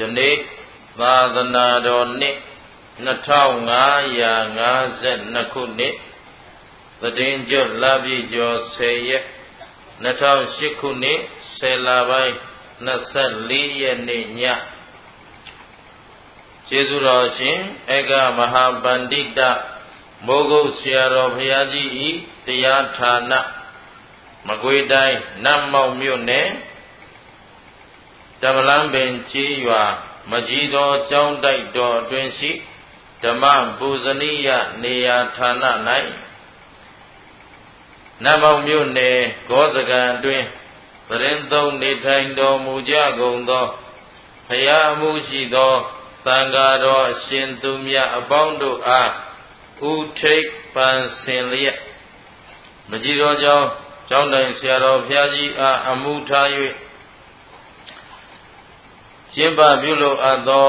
နေ့သာသနာတော်နှစ်2552ခုနှစ်သတ္တင်ကျွတ်လပြည့်ကျော်10ရက်2008ခုနှစ်10လပိုင်း24ရက်နေ့ညကျေးဇူးတော်ရှင်ဧကမဟာပန္တိတမိုးကုတ်ဆရာတော်ဘုရားကြီးဤတရားဌာနမကွေးတိုင်းနတ်မောက်မြို့နယ်တမလန်းပင်ကြီးရွာမကြီးတော်ကျောင်းတိုက်တော်အတွင်းရှိဓမ္မပူဇနီယနေရာဌာန၌နတ်မောက်မြို့နယ်ဂောစကံအတွင်းပရင်သုံးနေထိုင်တော်မူကြကုန်သောဘုရားအမှုရှိသောသံဃာတော်အရှင်သူမြတ်အပေါင်းတို့အားဥထိပ်ပန်ဆင်လျက်မကြီးတော်ကျောင်းတိုင်ဆရာတော်ဘုရားကြီးအားအမှုထား၍ကျင့်ပပြုလို့အပ်သော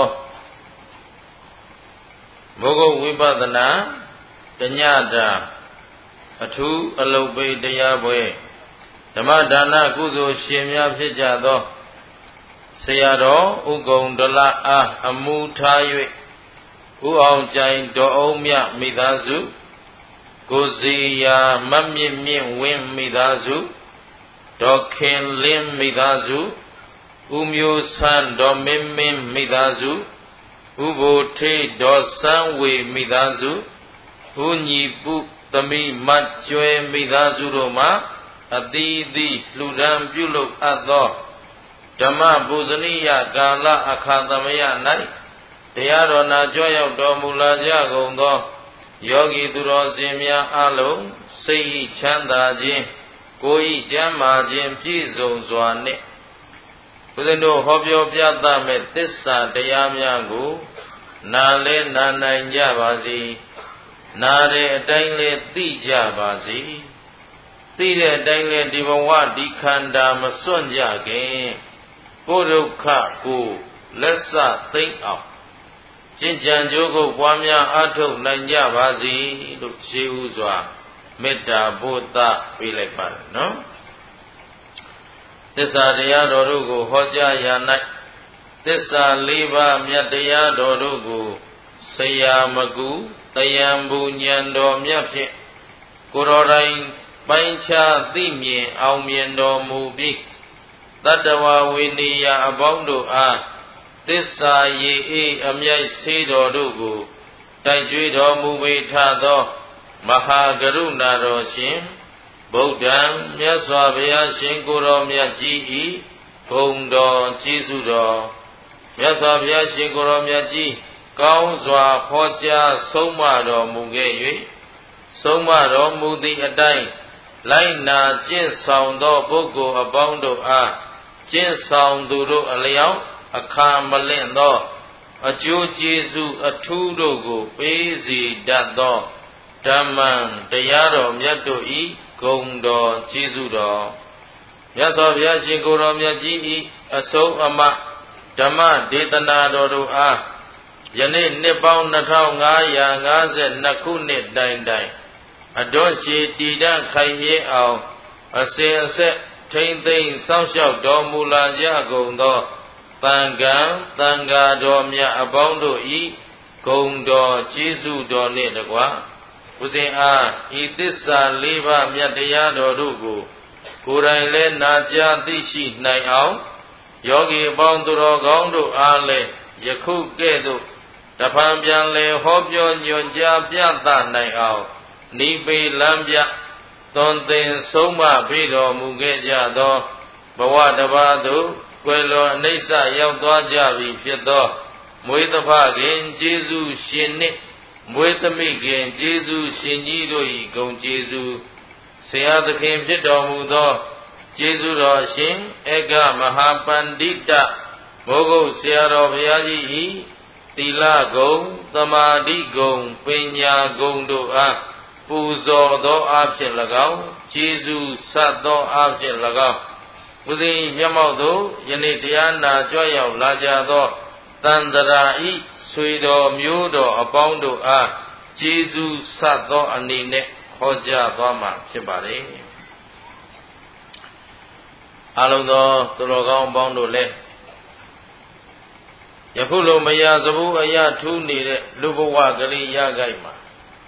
မိုးကုတ်ဝိပဿနာတညတာအထူးအလုပ်ပိတရားပွဲဓမ္မဒါနကုသိုလ်ရှင်များဖြစ်ကြသောဆရာတော်ဥက္ကုံဒလအားအမှုထား၍ဥအောင်ကြိုင်တော်အောင်မြမိသားစုကိုစီယာမမြင့်မြင့်ဝင်းမိသားစုဒေါ်ခင်လင်းမိသားစုဥမျိုးဆန်းဒေါ်မင်းမင်းမိသားစုဥဘိုထေဒေါ်စန်းဝေမိသားစုဥညီပုသမီးမတ်ကျွဲမိသားစုတို့မှာအသီးသီးလှူဒန်းပြုလုပ်အပ်သောဓမ္မပူဇနီယကာလအခါသမယ၌တရားတော်နာကြွရောက်တော်မူလာကြကုန်သောယောဂီသူတော်စင်များအလုံးစိတ်ဤချမ်းသာခြင်းကိုယ်ဤကျမ်းမာခြင်းပြည့်စုံစွာနှင့်ဘုရားတို့ဟောပြောပြသမဲ့သစ္စာတရားများကိုနာလဲနာနိုင်ကြပါစေနာတဲ့အတိုင်းလဲသိကြပါစေသိတဲ့အတိုင်းလဲဒီဘဝဒီခန္ဓာမစွန့်ကြခင်ကိုယ်ဒုက္ခကိုလက်စသိမ့်အောင်ကျင့်ကြံကြိုးကိုပွားများအားထုတ်နိုင်ကြပါစေလို့ရှေးဥစွာမေတ္တာပို့သပေးလိုက်ပါတယ်နော်သစ္စာတရားတော်တို့ကိုဟောကြားရာ၌သစ္စာ၄ပါးမြတ်တရားတော်တို့ကိုဆရာမကူတယံဘူဉဏ်တော်မြတ်ဖြင့်ကိုယ်တော်တိုင်ပိုင်းခြားသိမြင်အောင်မြင်တော်မူပြီးတတ္တဝဝိနည်းယအပေါင်းတို့အားသစ္စာရေအေးအမြိုက်ဆေးတော်တို့ကိုတိုက်ကြွေးတော်မူပေထသောမဟာကရုဏာတော်ရှင်ဗုဒ္ဓံမြတ်စွာဘုရားရှင်ကိုယ်တော်မြတ်ကြီးဤဂုဏ်တော်ကျေးဇူးတော်မြတ်စွာဘုရားရှင်ကိုယ်တော်မြတ်ကြီးကောင်းစွာဟောကြားဆုံးမတော်မူခဲ့၍ဆုံးမတော်မူသည့်အတိုင်းလိုက်နာကျင့်ဆောင်သောပုဂ္ဂိုလ်အပေါင်းတို့အားကျင့်ဆောင်သူတို့အလျောက်အခါမလင့်သောအကျိုးကျေးဇူးအထူးတို့ကိုပေးစေတတ်သောဓမ္မံတရားတော်မြတ်တို့ဤဂုဏ်တော်ကျေးဇူးတော်မြတ်စွာဘုရားရှင်ကိုယ်တော်မြတ်ကြီးဤအဆုံးအမဓမ္မဒေသနာတော်တို့အားယနေ့နှစ်ပေါင်း2552ခုနှစ်တိုင်တိုင်အတွန့်ရှည်တည်တံ့ခိုင်မြဲအောင်အစဉ်အဆက်ထိမ့်သိမ်းစောင့်ရှောက်တော်မူလာကြကုန်သောသံဃာသံဃာတော်မြတ်အပေါင်းတို့ဤဂုဏ်တော်ကျေးဇူးတော်နှင့်တကားဥစဉ်အားဤသစ္စာ၄ပါးမြတ်တရားတော်တို့ကိုကိုယ်တိုင်လည်းနာကြားသိရှိနိုင်အောင်ယောဂီအပေါင်းသူတော်ကောင်းတို့အားလည်းယခုကဲ့သို့တဖန်ပြန်လည်ဟောပြောညွှန်ကြားပြသနိုင်အောင်နိဗ္ဗေလမ်းပြသွန်သင်ဆုံးမပေးတော်မူခဲ့ကြသောဘဝတစ်ပါးသို့ကွယ်လွန်အနိစ္စရောက်သွားကြပြီဖြစ်သောမွေးသဖခင်ကျေးဇူးရှင်နှင့်မွေးသမိခင်ကျေးဇူးရှင်ကြီးတို့၏ဂုဏ်ကျေးဇူးဆရာသခင်ဖြစ်တော်မူသောကျေးဇူးတော်ရှင်ဧကမဟာပန္တိတမိုးကုတ်ဆရာတော်ဘုရားကြီး၏သီလဂုဏ်သမာဓိဂုဏ်ပညာဂုဏ်တို့အားပူဇော်သောအားဖြင့်၎င်းကျေးဇူးဆက်သောအားဖြင့်၎င်းဘုရားမျက်မှောက်သို့ယနေ့တရားနာကြွရောက်လာကြသောတန်တရာဤဆွေတော်မျိုးတော်အပေါင်းတို့အားကျေးဇူးဆက်သောအနေနဲ့ဟောကြားသွားမှာဖြစ်ပါတယ်အလုံးသောသူတော်ကောင်းအပေါင်းတို့လည်းယခုလိုမရသဘူးအရာထူးနေတဲ့လူဘဝကလေးရကြိုက်မှာ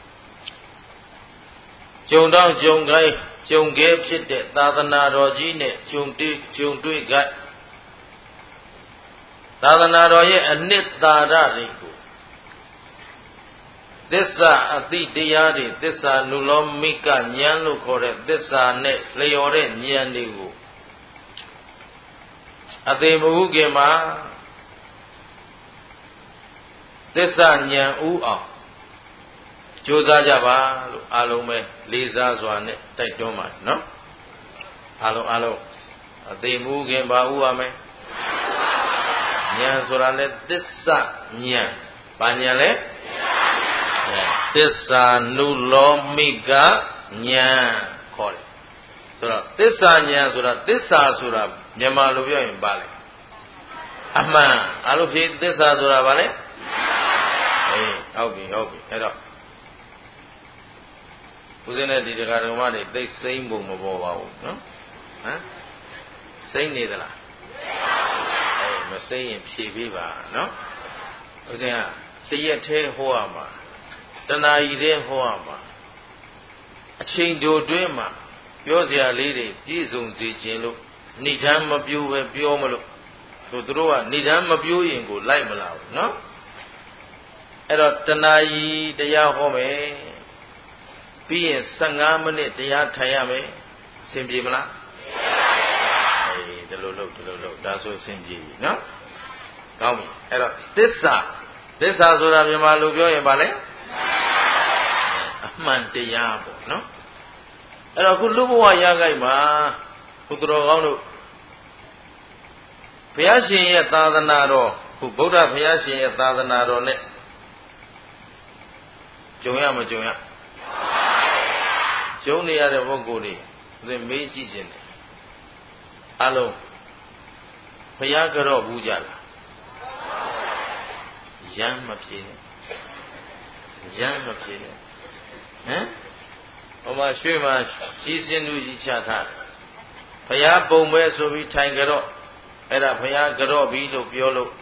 ကြုံတော့ကြုံကြိုက်ကြုံခဲ့ဖြစ်တဲ့သာသနာတော်ကြီးနဲ့ကြုံတွေ့ကြိုက်သာသနာတော်ရဲ့အနှစ်သာရတွေကိုသစ္စာအတိတရားတွေသစ္စာနုလောမိကဉာဏ်လို့ခေါ်တဲ့သစ္စာနဲ့လျော်တဲ့ဉာဏ်တွေကိုအသေးမဟုတ်ခင်မှာသစ္စာဉာဏ်ဥအောင်ကြိုးစားကြပါလို့အားလုံးပဲလေးစားစွာနဲ့တိုက်တွန်းပါနော်အားလုံးအသေးမဟုတ်ခင်ပါဥရမယ်ဉာဏ်ဆိုတာလေသစ္စာဉာဏ်ဘာဉာဏ်လဲသစ္စာနုလောမိကဉာဏ်ခေါ်တယ်ဆိုတော့သစ္စာဉာဏ်ဆိုတာသစ္စာဆိုတာမြန်မာလိုပြောရင်ဘာလဲအမှန်အားလုံးဖြေသစ္စာဆိုတာဘာလဲဟုတ်ပြီအဲ့တော့ဦးဇင်းနဲ့ဒီတရားတော်မတွေသိစိမ့်ပုံမပေါ်ပါဘူးနော်ဟမ်စိမ့်နေသလားမစိမ့်ရင်ဖြေပေးပါနော်ဦးဇင်းကတရက်သေးဟောရမှာတဏှာကြီးတဲ့ဟောရမှာအချိန်တိုတွင်းမှာပြောစရာလေးတွေပြည့်စုံစေခြင်းလို့ဏိဒံမပြိုးပဲပြောမလို့သူတို့ကဏိဒံမပြိုးရင်ကိုလိုက်မလာဘူးနော်အဲ့တော့တဏှာကြီးတရားဟောမယ်ပြီးရင်15မိနစ်တရားထိုင်ရမယ်အဆင်ပြေမလားဒီလိုလုပ်ဒါဆိုအဆင်ပြေပြီနော်ကောင်းပြီအဲ့တော့သစ္စာဆိုတာမြန်မာလိုပြောရင်ဘာလဲအမှန်တရားပေါ့နော်အဲ့တော့ခုလူဘဝရကြိုက်မှာဘုသူတော်ကောင်းတို့ဘုရားရှင်ရဲ့သာသနာတော်ခုဗုဒ္ဓဘုရားရှင်ရဲ့သာသနာတော်နဲ့ကြုံရမကြုံရကြုံနေရတဲ့ပုဂ္ဂိုလ်တွေသင်မေးကြည့်ခြင်းတယ်အလုံးဘုရားကြော့ဘူးကြလားရမ်းမဖြေနဲ့ဟမ်ဟိုမှာရွှေမှာကြီးစင်းသူကြီးချထားတယ်ဘုရားပုံပဲဆိုပြီးထိုင်ကြော့အဲ့ဒါဘုရားကြော့ပြီးလို့ပြောလို့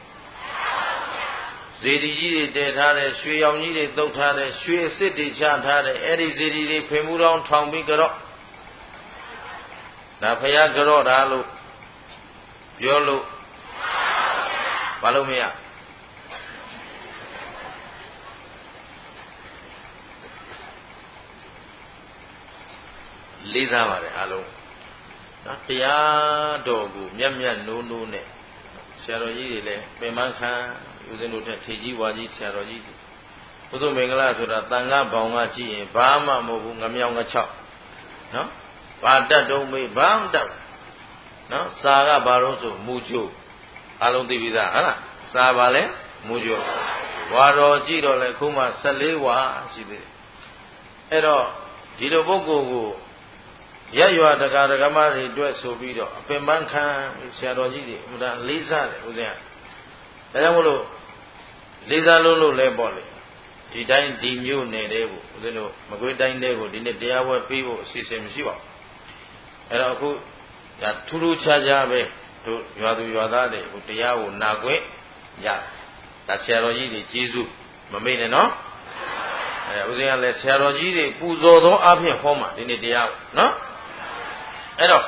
ဇေဒီကြီးတွေတည်ထားတယ်ရွှေရောင်ကြီးတွေတုပ်ထားတယ်ရွှေအစ်စ်တွေချထားတယ်အဲ့ဒီဇေဒီတွေဖင်မှုတော်ထောင်ပြီးကြော့ဒါဘုရားကြော့တာလို့ပြောလို့ဘာလို့မရလေးစားပါတယ်အားလုံးနော်တရားတော်ကိုမျက်နိုးနဲ့ဆရာတော်ကြီးတွေလည်းပင်မခံဦးဇင်းတို့ထက်ထေကြီးဝါကြီးဆရာတော်ကြီးဘုသူမင်္ဂလာဆိုတာတန်ခါဘောင်ကကြည့်ရင်ဘာမှမဟုတ်ဘူးငမြောင်ငချောက်နော်ဘာတတ်တုံးမေးဘာမှတတ်နော်စာကဘာလို့ဆိုမူကျိုးအားလုံးသိပြီသားဟုတ်လားစာပါလဲမူကျိုးဝါတော်ကြည့်တော့လေခုမှ14ဝါရှိသေးတယ်အဲ့တော့ဒီလိုပုဂ္ဂိုလ်ကိုရက်ရွာတက္ကရာမတွေအတွက်ဆိုပြီးတော့အပင်ပန်းခံဆရာတော်ကြီးတွေအမှန်တန်လေးစားတယ်ဦးဇင်းကဒါကြောင့်မလို့လေးစားလို့လဲပေါ့လေဒီတိုင်းဒီမျိုးနယ်တဲ့ကိုဦးဇင်းတို့မကွေးတိုင်းတဲ့ကိုဒီနေ့တရားပွဲပြီးဖို့အစီအစဉ်မရှိပါဘူးအဲ့တော့အခုဒါထူးထူးခြားခြားပဲတို့ရွာသူရွာသားတွေဟိုတရားကိုနာခွင့်ရဒါဆရာတော်ကြီးတွေကျေးဇူးမမေ့နဲ့နော်အဲ့ဦးဇင်းကလည်းဆရာတော်ကြီးတွေပူဇော်သောအဖြစ်ဟောမှာဒီနေ့တရားကိုနော်အဲ့တော့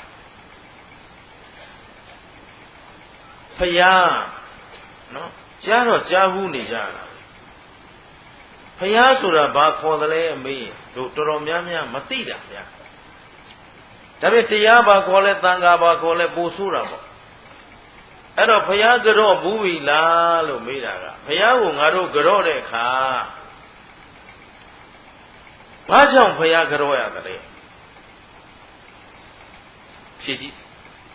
ဖယားနော်ကြားတော့ကြားဘူးနေကြတာဖယားဆိုတာဘာခေါ်တယ်လဲအမေတို့တော်တော်များများမသိတာဗျာဒါပေမဲ့တရားဘာခေါ်လဲသံဃာဘာခေါ်လဲပို့ဆိုးတာပေါ့အဲ့တော့ဖယားကြော့ဘူးပြီလားလို့မေးတာကဖယားကိုငါတို့ကြော့တဲ့အခါဘာကြောင့်ဖယားကြော့ရတယ်ဖြည့်ကြည့်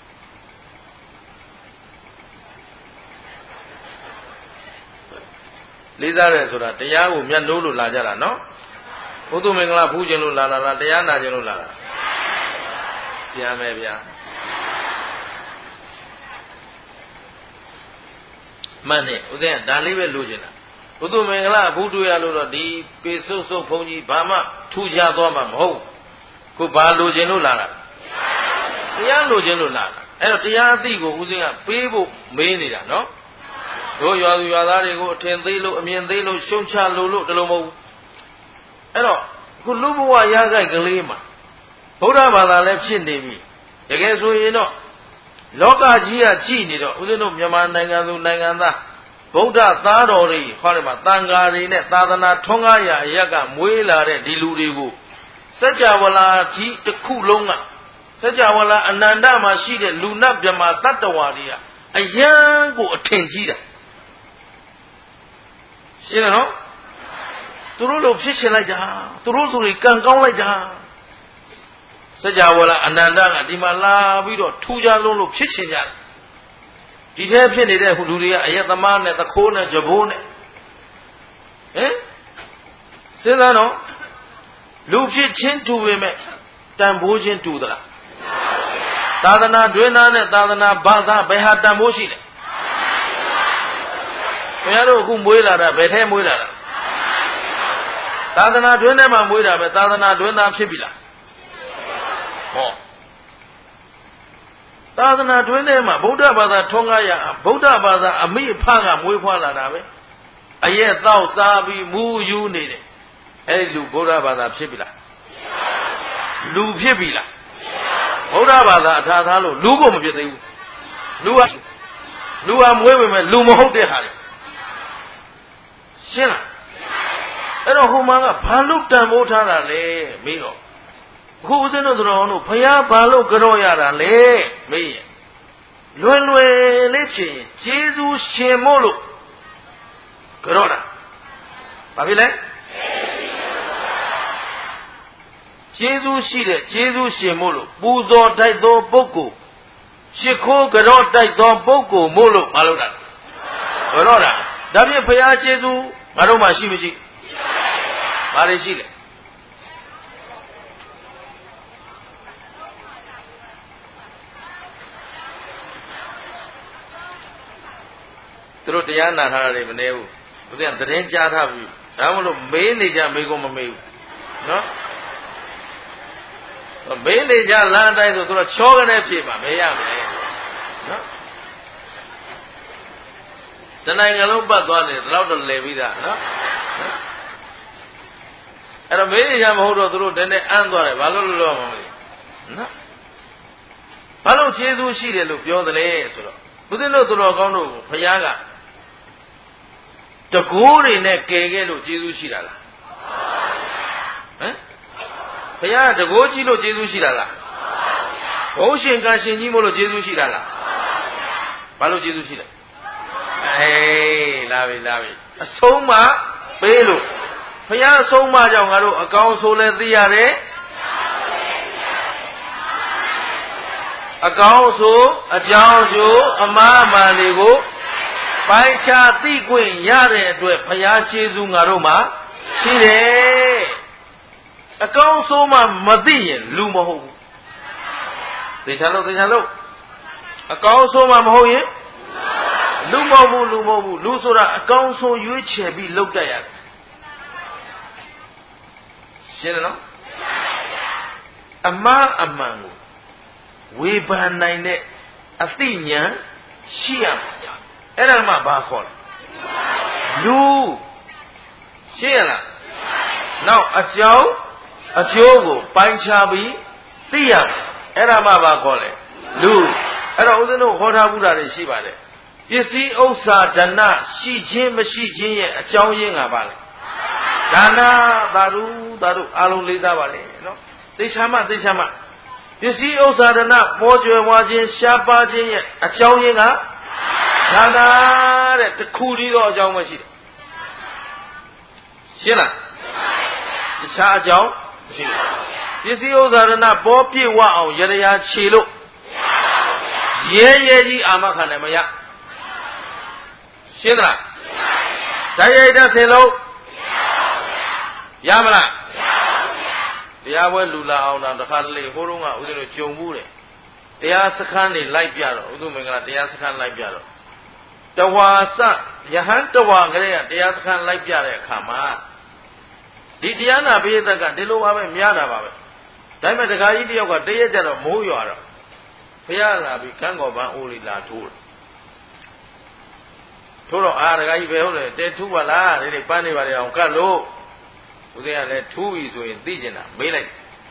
လေးစားတယ်ဆိုတာတရားကိုမျက်နှိုးလို့လာကြတာနော်ဘုသူမင်္ဂလာဖူးခြင်းလို့လာတာတရားနာခြင်းလို့လာတာပြန်မယ်ဗျာမှန်တယ်ဦးဇင်းကဒါလေးပဲလိုချင်တာဘုသူမင်္ဂလာဖူးတွေ့ရလို့တော့ဒီပေစုပ်စုပ်ဘုန်းကြီးဘာမှထူးခြားသွားမှာမဟုတ်ခုဘာလိုချင်လို့လာတာတရားလိုချင်လို့လာတာအဲ့တော့တရားအသိကိုဦးဇင်းကပေးဖို့မေးနေတာနော်တို့ရွာသူရွာသားတွေကိုအထင်သေးလို့အမြင်သေးလို့ရှုံချလို့တလုံးမဟုတ်ဘူးအဲ့တော့ခုလူဘဝရခိုက်ကလေးမှာဗုဒ္ဓဘာသာလည်းဖြစ်နေပြီတကယ်ဆိုရင်တော့လောကကြီးကကြည်နေတော့ဦးဇင်းတို့မြန်မာနိုင်ငံသူနိုင်ငံသားဗုဒ္ဓသားတော်တွေခေါ်တယ်မှာတန်ဃာတွေနဲ့သာသနာထွန်းကားရာအရက်ကမွေးလာတဲ့ဒီလူတွေကိုစัจ java လာကြီးတစ်ခုလုံးကစัจ java လာအနန္တမှာရှိတဲ့လူနတ်မြမတတ္တဝါတွေကအယံကိုအထင်ကြီးတာရှင်းတယ်နော်သူတို့လိုဖြစ်ရှင်လိုက်တာသူတို့ဆိုရင်ကံကောင်းလိုက်တာစัจ java လာအနန္တကဒီမှာလာပြီးတော့ထူးခြားလုံးလို့ဖြစ်ရှင်ကြတယ်ဒီထဲဖြစ်နေတဲ့လူတွေကအယက်သမားနဲ့သခိုးနဲ့ကြဘိုးနဲ့ဟင်စဉ်းစားတော့လူဖြစ်ချင်းတူပေမဲ့တန်ဖိုးချင်းတူသလားသာသနာတွင်သားနဲ့သာသနာဘာသာဘယ်ဟာတန်ဖိုးရှိလဲဘုရားတို့အခုမွေးလာတာဘယ်ထဲမွေးလာတာသာသနာတွင်ထဲမှာမွေးတာပဲသာသနာတွင်သားဖြစ်ပြီလားဟောသာသနာတွင်ထဲမှာဗုဒ္ဓဘာသာထွန်းကားရဗုဒ္ဓဘာသာအမိအဖကမွေးဖွားလာတာပဲအရက်တောက်စားပြီးမူယူနေတယ်အဲ့ဒီလူဗုဒ္ဓဘာသာဖြစ်ပြီလားလူဖြစ်ပြီလားဗုဒ္ဓဘာသာအထာသားလို့လူကိုမဖြစ်သေးဘူးလူကမွေးပေမဲ့လူမဟုတ်တဲ့ဟာလေရှင်းလားအဲ့တော့ဟိုမှာကဘာလို့တန်ဖိုးထားတာလဲမေးတော့အခုဦးဇင်းတို့တော်တို့ဘုရားဘာလို့ကြော့ရတာလဲမေးရင်လွယ်လေးဖြစ်ရင်ကျေးဇူးရှင်မို့လို့ကြော့တာဘာဖြစ်လဲကျေးဇူးရှိတဲ့ကျေးဇူးရှင်မို့လို့ပူဇော်တိုက်သောပုဂ္ဂိုလ်ရှ िख ိုးကြော့တိုက်သောပုဂ္ဂိုလ်မို့လို့မလုပ်တာကြော့တာဒါဖြင့်ဘုရားကျေးဇူးငါတို့မှရှိမရှိဘာတွေရှိလဲသူတို့တရားနာထားတယ်မနေဘူးသူကသတင်းကြားထားပြီဒါမှမဟုတ်မေးနေကြမေးကုန်မမေးဘူးနော်မေးနေကြလမ်းအတိုင်းဆိုသူတို့ချောကနေဖြေပါမေးရမယ်နော်တနိုင်ငံလုံးပတ်သွားတယ်ဒီလောက်တော့လဲပြီးသားနော်အဲ့တော့မေးနေကြမဟုတ်တော့သူတို့တည်းနဲ့အမ်းသွားတယ်ဘာလို့လို့မလဲနော်ဘာလို့ကျေးဇူးရှိတယ်လို့ပြောသလဲဆိုတော့ဦးဇင်းတို့သူတော်ကောင်းတို့ကိုဘုရားကတကိုးတွေနဲ့ကယ်ခဲ့လို့ကျေးဇူးရှိတာလားဟမ်ဘုရားတကိုးကြီးလို့ကျေးဇူးရှိတာလားဘုန်းရှင်ကရှင်ကြီးမို့လို့ကျေးဇူးရှိတာလားဘာလို့ကျေးဇူးရှိလဲလာပြီအဆုံးမပေးလို့ဘုရားအဆုံးမကြောင့်ငါတို့အကောင်းဆိုးလဲသိရတယ်အကောင်းဆိုအကြောင်းဆိုအမှားအမှန်တွေကိုပိုင်းခြားသိခွင့်ရတဲ့အတွက်ဘုရားကျေးဇူးငါတို့မှာရှိတယ်အကောင်းဆိုမှမသိရင်လူမဟုတ်ဘူးသေချာလို့အကောင်းဆိုမှမဟုတ်ရင်လူမဟုတ်ဘူးလူဆိုတာအကောင်းဆိုရွေးချယ်ပြီးလုပ်တတ်ရတယ်ရှင်းတယ်နော်အမှားအမှန်ကိုဝေဖန်နိုင်တဲ့အသိဉာဏ်ရှိရမယ်အဲ့ဒါမှဘာခေါ်လဲလူရှင်းရလားနောက်အကြောင်းအကျိုးကိုပိုင်းခြားပြီးသိရမယ်အဲ့ဒါမှဘာခေါ်လဲလူအဲ့တော့ဦးဇင်းတို့ဟောထားမှုတာတွေရှိပါတယ်ပစ္စည်းဥစ္စာဒဏရှိခြင်းမရှိခြင်းရဲ့အကြောင်းရင်းကဘာလဲဒါနသာဓုအားလုံးလေးစားပါလေနော်သိချာမှပစ္စည်းဥစ္စာဒဏပေါ်ကျွယ်ဝါခြင်းရှားပါခြင်းရဲ့အကြောင်းရင်းကဒါနတဲ့တခုတည်းသောအကြောင်းပဲရှိတယ်ရှင်းလားတခြားအကြောင်းမရှိဘူးပစ္စည်းဥစ္စာဒဏပေါ်ပြည့်ဝအောင်ရတရားခြေလို့ရဲကြီးအာမခံတယ်မရရှင်းသလားတိုက်ရိုက်တဲ့ဆင်လို့ရမလားတရားပွဲလူလာအောင်တော့တခါတလေဟိုးတုန်းကဦးဇင်းတို့ကြုံဘူးတယ်တရားစခန်းတွေလိုက်ပြတော့ဥဒုမင်္ဂလာတရားစခန်းလိုက်ပြတော့တဝါစယဟန်တဝါကလေးကတရားစခန်းလိုက်ပြတဲ့အခါမှာဒီတရားနာပိဋကကဒီလိုပါပဲများတာပါပဲဒါပေမဲ့တခါကြီးတယောက်ကတရက်ကြတော့မိုးရွာတော့ဘုရားလာပြီးကန်းကော်ပန်းအိုးလေးလာထိုးတယ်ထို့တော့အားတကကြီးပဲဟုတ်တယ်တဲထူးပါလားဒီနေ့ပန်းနေပါလေအောင်ကတ်လို့ဦးဇင်းကလည်းထူးပြီဆိုရင်သိကျင်တာမေးလိုက်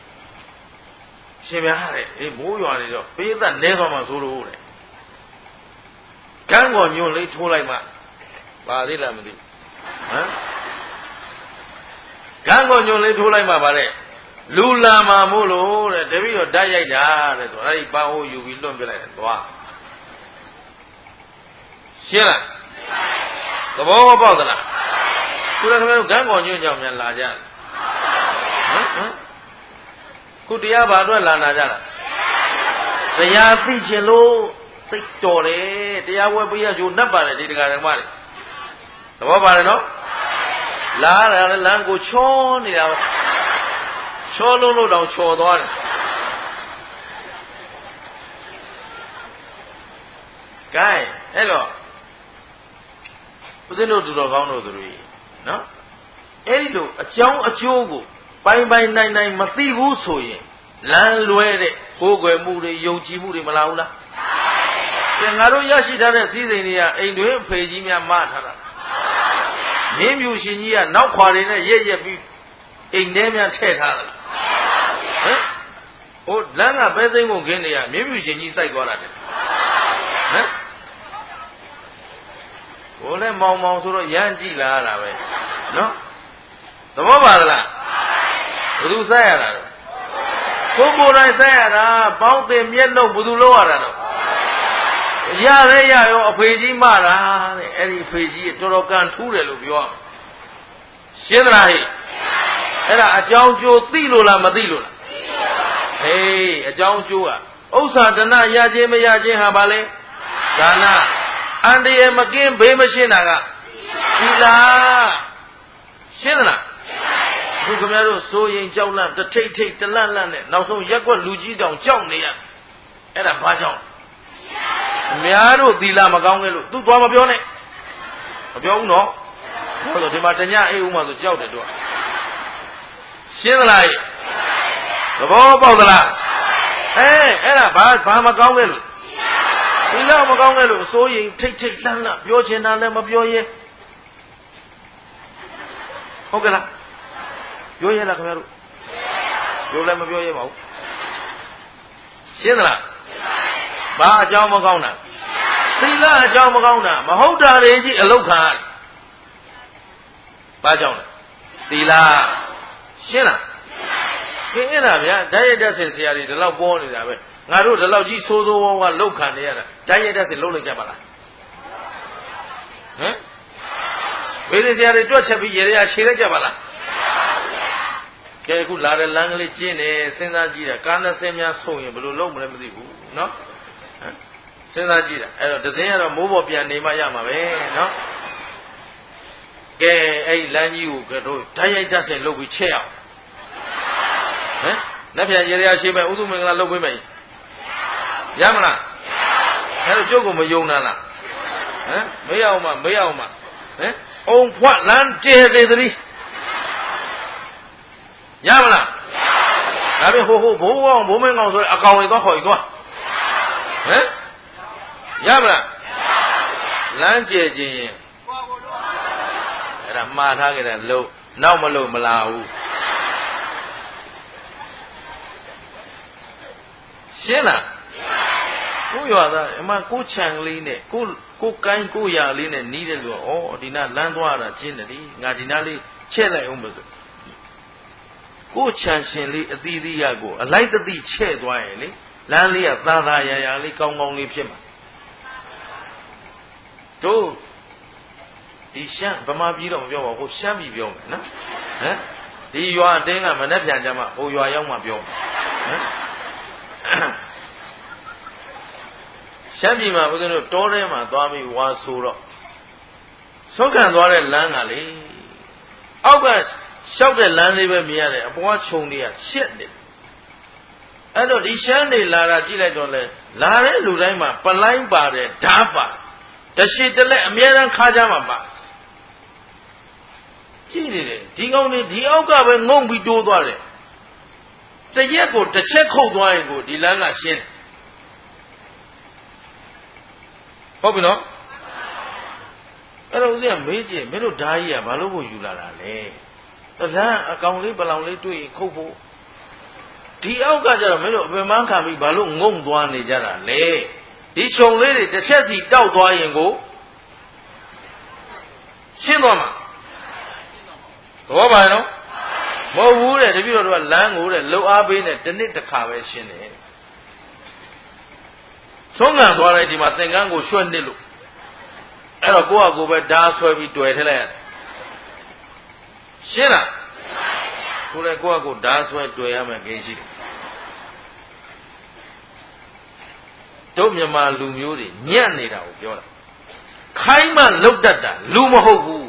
ရှင်ဗျာတဲ့အေးမိုးရွာနေတော့ပေးသက်နဲသွားမှဆိုလို့တဲ့ကန်းကောညွန့်လေးထိုးလိုက်မှပါသေးလားမသိဟမ်ကန်းကောညွန့်လေးထိုးလိုက်မှပါလေလူလာမှာမို့လို့တဲ့တပည့်တော့ဓာတ်ရိုက်တာတဲ့ဆိုအဲ့ဒီပန်းဟိုယူပြီးလွတ်ပြလိုက်တယ်သွားရှင်းလားသဘောပေါက်သလားခုလည်းခင်ဗျားတို့ကန်းကောညွန့်ကြောင့်များလာကြတယ်ဟမ်ခုတရားဘာအတွက်လာနာကြတာတရားသိချင်လို့သိတော်တယ်တရားဝဲပေးရကြိုးနှက်ပါတယ်ဒီတရားဓမ္မတွေသဘောပါတယ်နော်လာတာလမ်းကိုချောနေတာချောလုံးလို့တောင်ချော်သွားတယ်ကဲအဲ့တော့ဦးဇင်းတို့သူတော်ကောင်းတို့သူတွေနော်အဲ့ဒီလိုအကြောင်းအကျိုးကိုပိုင်ပိုင်နိုင်နိုင်မသိဘူးဆိုရင်လမ်းလွဲတဲ့ကိုယ်ွယ်မှုတွေယုံကြည်မှုတွေမလာဘူးလားကဲငါတို့ရရှိထားတဲ့စည်းစိမ်တွေကအိမ်တွင်အဖေကြီးများမထားတာမင်းမြူရှင်ကြီးကနောက်ခွာတွေနဲ့ရက်ပြီးအိမ်ထဲများထည့်ထားတာဟမ်ဟိုလမ်းကပဲစိမ့်ကုန်ခင်းနေရမင်းမြူရှင်ကြီးစိုက်သွားတာတဲ့ဟမ်ဟိုလည်းမောင်မောင်ဆိုတော့ရမ်းကြည့်လာရတာပဲနော်သဘောပါလားဘယ်သူစိုက်ရတာတော့ကိုယ်တိုင်စိုက်ရတာပေါင်းတင်မျက်နှုတ်ဘယ်သူလုပ်ရတာတော့ရရဲရရောအဖေကြီးမတာတဲ့အဲ့ဒီအဖေကြီးတော်တော်ကန်ထူးတယ်လို့ပြောရှင်းသလားဟဲ့အဲ့ဒါအကြောင်းကျိုးသိလို့လားမသိလို့လားဟေးအကြောင်းကျိုးကဥစ္စာဒနာရခြင်းမရခြင်းဟာဘာလဲဒါနအန္တရာယ်မကင်းဘေးမရှင်းတာကသီလရှင်းသလားခုခင်ဗျားတို့စိုးရင်ကြောက်လန့်တထိတ်ထိတ်တလန့်လန့်နဲ့နောက်ဆုံးရက်ွက်လူကြီးတောင်ကြောက်နေရအဲ့ဒါဘာကြောင့်အများတို့သီလမကောင်းခဲ့လို့သူသွားမပြောနဲ့မပြောဘူးနော်ဆိုတော့ဒီမှာတညအိမ်ဦးမှာဆိုကြောက်တယ်တို့ရှင်းသလားသဘောပေါက်သလားအဲ့ဒါဘာမကောင်းခဲ့လို့သီလမကောင်းခဲ့လို့စိုးရင်ထိတ်ထိတ်လန့်လန့်ပြောချင်တာလည်းမပြောရဲဟုတ်ကဲ့လားပြောရဲလားခင်ဗျားတို့ပြောလည်းမပြောရဲပါဘူးရှင်းသလားဘာအကြောင်းမကောင်းတာသီလအကြောင်းမကောင်းတာမဟုတ်တာတွေကြီးအလုတ်ခံရတယ်ဘာကြောင့်လဲသီလရှင်းလားခင်းအဲ့ဒါဗျာဓာတ်ရိုက်တဲ့ဆရာတွေဒီလောက်ပေါ်နေတာပဲငါတို့ဒီလောက်ကြီးဆိုးဆိုးဝါးဝါလုတ်ခံနေရတာဓာတ်ရိုက်တဲ့ဆလုံးလိုက်ကြပါလားဟမ်ဝိသေဆရာတွေတွက်ချက်ပြီးရေရခြေလိုက်ကြပါလားကဲအခုလာတဲ့လမ်းကလေးကျင်းတယ်စဉ်းစားကြည့်တာကား20များဆုံရင်ဘယ်လိုလုပ်မလဲမသိဘူးနော်စဉ်းစားကြည့်တာအဲ့တော့ဒဇင်းကတော့မိုးပေါ်ပြန်နေမှရမှာပဲနော်ကဲအဲ့လမ်းကြီးကိုကတော့ဓာတ်ရိုက်တတ်စင်လုပ်ပြီးချက်အောင်ဟမ်လက်ပြန်ရေရရှိမဲ့ဥဒုမင်္ဂလာလုပ်ပေးမယ်ရမလားအဲ့တော့ကျုပ်ကမယုံတာလားဟမ်မေးအောင်မဟမ်အုံဖွက်လမ်းကျဲသေးသတိရမလားဒါပြင်ဟိုဘိုးကောင်ဘိုးမင်းကောင်ဆိုအကောင်တွေတော့ခေါ်ပြီးသွားဟမ်ရမလားလမ်းကျဲခြင်းရင်အဲ့ဒါမှားထားကြတယ်လို့နောက်မလို့မလာဘူးရှင်းလားကိုရွာသားအမှကိုခြံကလေးနဲ့ကိုကိုင်းကိုရာလေးနဲ့နီးတယ်ဆိုတော့ဩဒီနာလမ်းသွားတာကျင်းတယ်ဒီငါဒီနာလေးချက်လိုက်အောင်မဆိုကိုခြံရှင်လေးအသီးသီးရကိုအလိုက်တသိချဲ့သွားရင်လေလမ်းလေးကသာသာရာရာလေးကောင်းကောင်းလေးဖြစ်မှာတို့ဒီရှမ်းဗမာပြည်တော့မပြောပါဘူးရှမ်းပြည်ပြောမယ်နော်ဟမ်ဒီရွာအတင်းကမနဲ့ပြန်ကြမှာဟိုရွာရောက်မှပြောမှာဟမ်ရှမ်းပြည်မှာဦးဇင်းတို့တောထဲမှာသွားပြီးဝါဆိုတော့ဆုံးခံသွားတဲ့လမ်းကလေအောက်ကရှောက်တဲ့လမ်းလေးပဲမြင်ရတယ်အပေါ်ကခြုံတွေကရှက်တယ်အဲ့တော့ဒီရှမ်းတွေလာတာကြည့်လိုက်တော့လေလာတဲ့လူတိုင်းမှာပလိုင်းပါတယ်ဓာတ်ပါတရှိတလက်အများအားခါကြမှာပါကြည့်နေတယ်ဒီကောင်တွေဒီအောက်ကပဲငုံပြီးတိုးသွားတယ်တရက်ကိုတစ်ချက်ခုတ်သွားရင်ကိုဒီလမ်းကရှင်းဟုတ်ပြီနော်အဲ့တော့ဦးဇင်းကမေးကြည့်မင်းတို့ဓာကြီးကဘာလို့ဖို့ယူလာတာလဲလမ်းအကောင်လေးပလောင်လေးတွေ့ရင်ခုတ်ဖို့ဒီအောက်ကကျတော့မင်းတို့အပင်ပန်းခံပြီးဘာလို့ငုံသွားနေကြတာလဲဒီခြုံလေးတွေတစ်ချက်စီတောက်သွားရင်ကိုရှင်းသွားမှာသဘောပါနော်မဟုတ်ဘူးတဲ့တပည့်တော်တို့ကလမ်းကိုတဲ့လှုပ်အားပေးနဲ့တစ်နှစ်တစ်ခါပဲရှင်းတယ်ဆုံးခံသွားလိုက်ဒီမှာသင်္ကန်းကိုရွှဲ့နစ်လို့အဲ့တော့ကိုယ့်ဟာကိုယ်ပဲဓာဆွဲပြီးတွေ့ထည့်လိုက်ရတယ်ရှင်းလားကိုယ်လည်းကိုယ့်ဟာကိုယ်ဓာဆွဲတွေ့ရမယ်ကိန်းရှိတယ်တို့မြန်မာလူမျိုးတွေညံ့နေတာကိုပြောတာခိုင်းမှလုတ်တတ်တာလူမဟုတ်ဘူး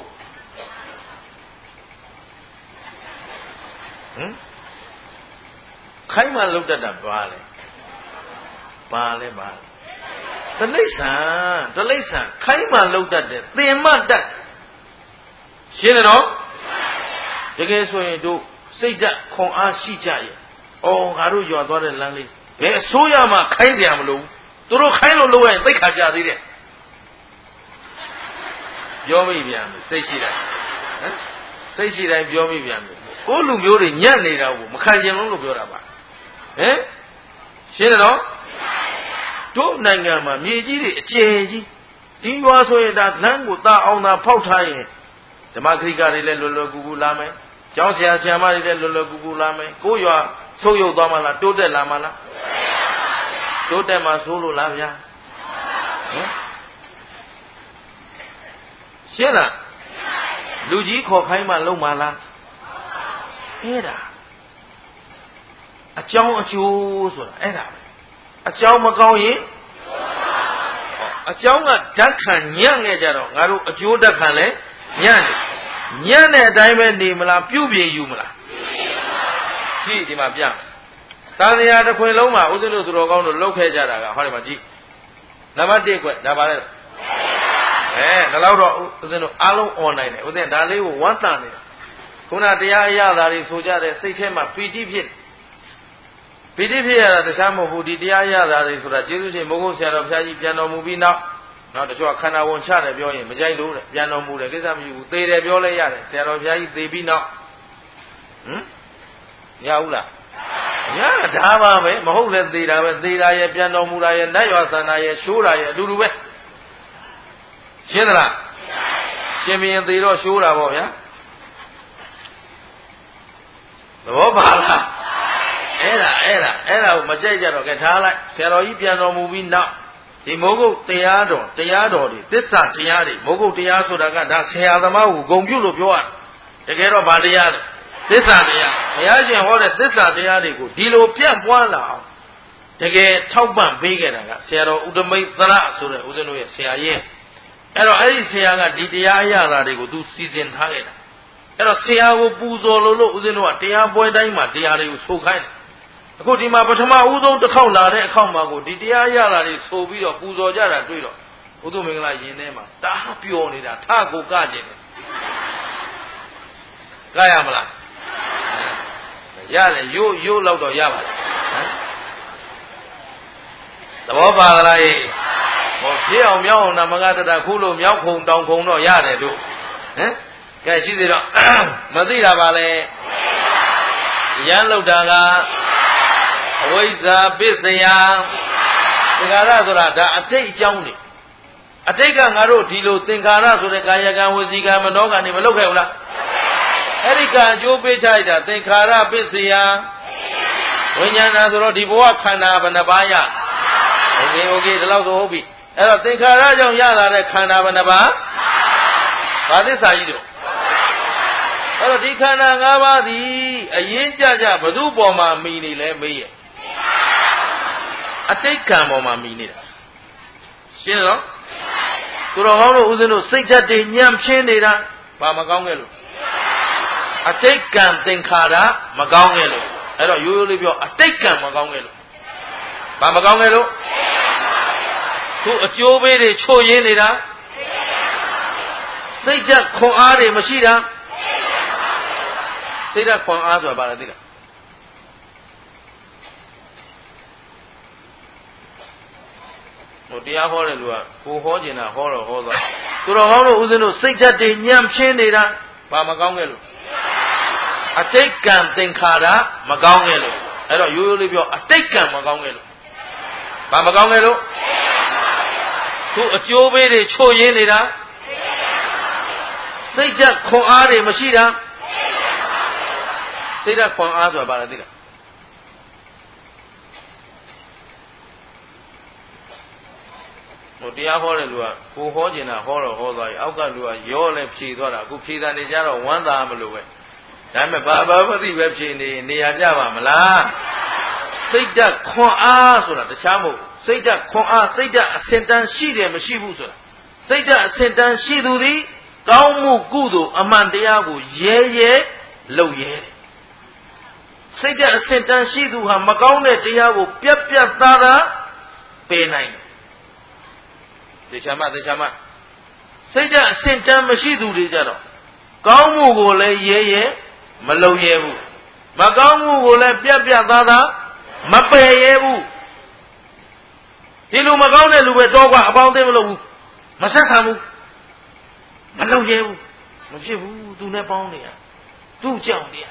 ခိုင်းမှလုတ်တတ်တာဘာလဲတလိษံခိုင်းမှလုတ်တတ်တယ်သင်မှတတ်ရှင်းတယ်နော်တကယ်ဆိုရင်တို့စိတ်ဓာတ်ခွန်အားရှိကြရဲ့ငါတို့ရွာသွားတဲ့လမ်းလေးဘယ်အစိုးရမှခိုင်းကြမလို့သူတို့ခိုင်းလို့လုပ်ရင်သိခါကြသေးတယ်ပြောမိပြန်ပြီစိတ်ရှိတိုင်းစိတ်ရှိတိုင်းပြောမိပြန်ပြီကိုလူမျိုးတွေညံ့နေတာကိုမခံကျင်လို့ပြောတာပါရှင်းတယ်နော်တို့နိုင်ငံမှာမြေကြီးတွေအကျယ်ကြီးဒီရွာဆိုရင်ဒါလမ်းကိုတာအောင်တာဖောက်ထားရင်ဓမ္မခရိကတွေလည်းလွယ်လွယ်ကူကူလာမယ်ကျောင်းဆရာဆရာမတွေလည်းလွယ်လွယ်ကူကူလာမယ်ကိုရွာဆုပ်ယုပ်သွားမှလားတိုးတက်လာမှလားတိုးတက်မှဆိုးလို့လားဗျာရှင်းလားလူကြီးခေါ်ခိုင်းမှလုံးမလားအဲ့ဒါအကြောင်းအကျိုးဆိုတာအဲ့ဒါပဲအကြောင်းမကောင်းရင်အကြောင်းကဓာတ်ခံညံ့နေကြတော့ငါတို့အကျိုးဓာတ်ခံလဲညံ့တဲ့အတိုင်းပဲနေမလားပြုတ်ပြေယူမလားရှိဒီမှာပြသာသနာတစ်ခွင်လုံးမှာဥဒ္ဒလို့သူတော်ကောင်းတို့လှုပ်ခဲ့ကြတာကဟောဒီမှာကြည့်နံပါတ်1ကွဒါပါလဲဒါလောက်တော့ဥဒ္ဒလို့အားလုံး online တယ်ဥဒ္ဒဒါလေးကိုဝမ်းသာနေတာခုနတရားအရသာတွေဆိုကြတဲ့စိတ်ထဲမှာပီတိဖြစ်ရတာတခြားမဟုတ်ဘူးဒီတရားရတာတွေဆိုတာကျေးဇူးရှင်မိုးကုတ်ဆရာတော်ဘုရားကြီးပြန်တော်မူပြီးနောက်တချို့ခန္ဓာဝန်ချတယ်ပြောရင်မကြိုက်လို့တဲ့ပြန်တော်မူတယ်ကိစ္စမရှိဘူးသေတယ်ပြောလဲရတယ်ဆရာတော်ဘုရားကြီးသေပြီးနောက်ရဘူးလားရဒါပါပဲမဟုတ်လဲသေတာပဲသေတာရဲ့ပြန်တော်မူတာရဲ့နတ်ရွာဆန္ဒရဲ့ရှိုးတာရဲ့အတူတူပဲရှင်းသလားရှင်ဘုရင်သေတော့ရှိုးတာပေါ့ဗျာသဘောပါလားအဲ့ဒါကိုမကြိုက်ကြတော့ကဲထားလိုက်ဆရာတော်ကြီးပြန်တော်မူပြီးနောက်ဒီမိုးကုတ်တရားတော်တွေသစ္စာတရားတွေမိုးကုတ်တရားဆိုတာကဒါဆရာသမားကိုဂုံပြုလို့ပြောရတယ်တကယ်တော့ဗာတရားလဲသစ္စာတရားဘုရားရှင်ဟောတဲ့သစ္စာတရားတွေကိုဒီလိုပြန့်ပွားလာအောင်တကယ်ထောက်ပံ့ပေးခဲ့တာကဆရာတော်ဥဒ္ဓမိတ်သရဆိုတဲ့ဦးဇင်းတို့ရဲ့ဆရာကြီးအဲ့တော့အဲ့ဒီဆရာကဒီတရားအရာတွေကိုသူစီစဉ်ထားခဲ့တာအဲ့တော့ဆရာကိုပူဇော်လို့ဦးဇင်းတို့ကတရားပွဲတိုင်းမှာတရားတွေကိုဆိုခိုင်းတယ်အခုဒီမှာပထမဦးဆုံးတစ်ခေါက်လာတဲ့အခေါက်မှာကိုဒီတရားရတာတွေဆိုပြီးတော့ပူဇော်ကြတာတွေ့တော့ဘုသူမင်္ဂလာရင်ထဲမှာတားပျော်နေတာထကိုကကျင်တယ်ကရမလားရတယ်ရိုးလောက်တော့ရပါလားသဘောပါလားဟောဖြစ်အောင်မြောက်အောင်နမကတတခုလိုမြောက်ခုံတောင်ခုံတော့ရတယ်တို့ကဲရှိသေးတော့မသိတာပါလေရမ်းလောက်တာကအဝိဇ္ဇာပစ္စယသင်္ခါရဆိုတာဒါအတိတ်အကြောင်းနေအတိတ်ကငါတို့ဒီလိုသင်္ခါရဆိုတဲ့ကာယကံဝစီကံမနောကံနေမလုပ်ခဲ့ဘူးလားအဲ့ဒီကံအကျိုးပေးချလိုက်တာသင်္ခါရပစ္စယဝိညာဏဆိုတော့ဒီဘဝခန္ဓာဘယ်နှပါးရโอเคဒီလောက်ဆိုဟုတ်ပြီအဲ့တော့သင်္ခါရကြောင့်ရလာတဲ့ခန္ဓာဘယ်နှပါးဘာသစ္စာကြီးတို့အဲ့တော့ဒီခန္ဓာ၅ပါးသည်အရင်ကြဘသူပေါ်မှာမိနေလဲမေးရဲ့အတိတ်ကံပေါ်မှာမိနေတာရှင်းနော်သူတော်ကောင်းတို့ဦးဇင်းတို့စိတ်ဓာတ်တွေညံ့ဖျင်းနေတာဘာမကောင်းခဲ့လို့အတိတ်ကံသင်္ခါရမကောင်းခဲ့လို့အဲ့တော့ရိုးရိုးလေးပြောအတိတ်ကံမကောင်းခဲ့လို့ဘာမကောင်းခဲ့လို့သူအကျိုးပေးတွေချို့ရင်းနေတာစိတ်ဓာတ်ခွန်အားတွေမရှိတာစိတ်ဓာတ်ခွန်အားဆိုတာဘာလဲသိလားဟိုတရားဟောတဲ့လူကကိုဟောကျင်တာဟောတော့ဟောသွားသူတော်ကောင်းတို့ဦးဇင်းတို့စိတ်ဓာတ်တွေညံ့ဖျင်းနေတာဘာမကောင်းခဲ့လို့အတိတ်ကံသင်္ခါရမကောင်းခဲ့လို့အဲ့တော့ရိုးရိုးလေးပြောအတိတ်ကံမကောင်းခဲ့လို့ဘာမကောင်းခဲ့လို့သူအကျိုးပေးတွေချို့ရင်းနေတာစိတ်ဓာတ်ခွန်အားတွေမရှိတာစိတ်ဓာတ်ခွန်အားဆိုတာဘာလဲသိလားဟိုတရားဟောတဲ့လူကကိုဟောကျင်တာဟောတော့ဟောသွားပြီအောက်ကလူကရောလဲဖြေသွားတာအခုဖြေတာနေကြတော့ဝမ်းသာမလို့ပဲဒါပေမဲ့ဘာမသိပဲဖြေနေရကြပါမလားစိတ်ဓာတ်ခွန်အားဆိုတာတခြားမဟုတ်စိတ်ဓာတ်ခွန်အားစိတ်ဓာတ်အစင်တန်းရှိတယ်မရှိဘူးဆိုတာစိတ်ဓာတ်အစင်တန်းရှိသူသည်ကောင်းမှုကုသိုလ်အမှန်တရားကိုရဲလုပ်ရဲတယ်စိတ်ဓာတ်အစင်တန်းရှိသူဟာမကောင်းတဲ့တရားကိုပြတ်သားပယ်နိုင်တယ်တေချာမစိတ်ဓာတ်အစင်တန်းမရှိသူတွေကြတော့ကောင်းမှုကိုလည်းရဲမလုပ်ရဲဘူးမကောင်းမှုကိုလည်းပြတ်သားမပယ်ရဲဘူးဒီလိုမကောင်းတဲ့လူပဲတော့ကအပေါင်းအသင်းမလုပ်ဘူးမဆက်ဆံဘူးမလုပ်ရဲဘူးမဖြစ်ဘူးသူနဲ့ပေါင်းနေရသူ့ကြောင့်နေရ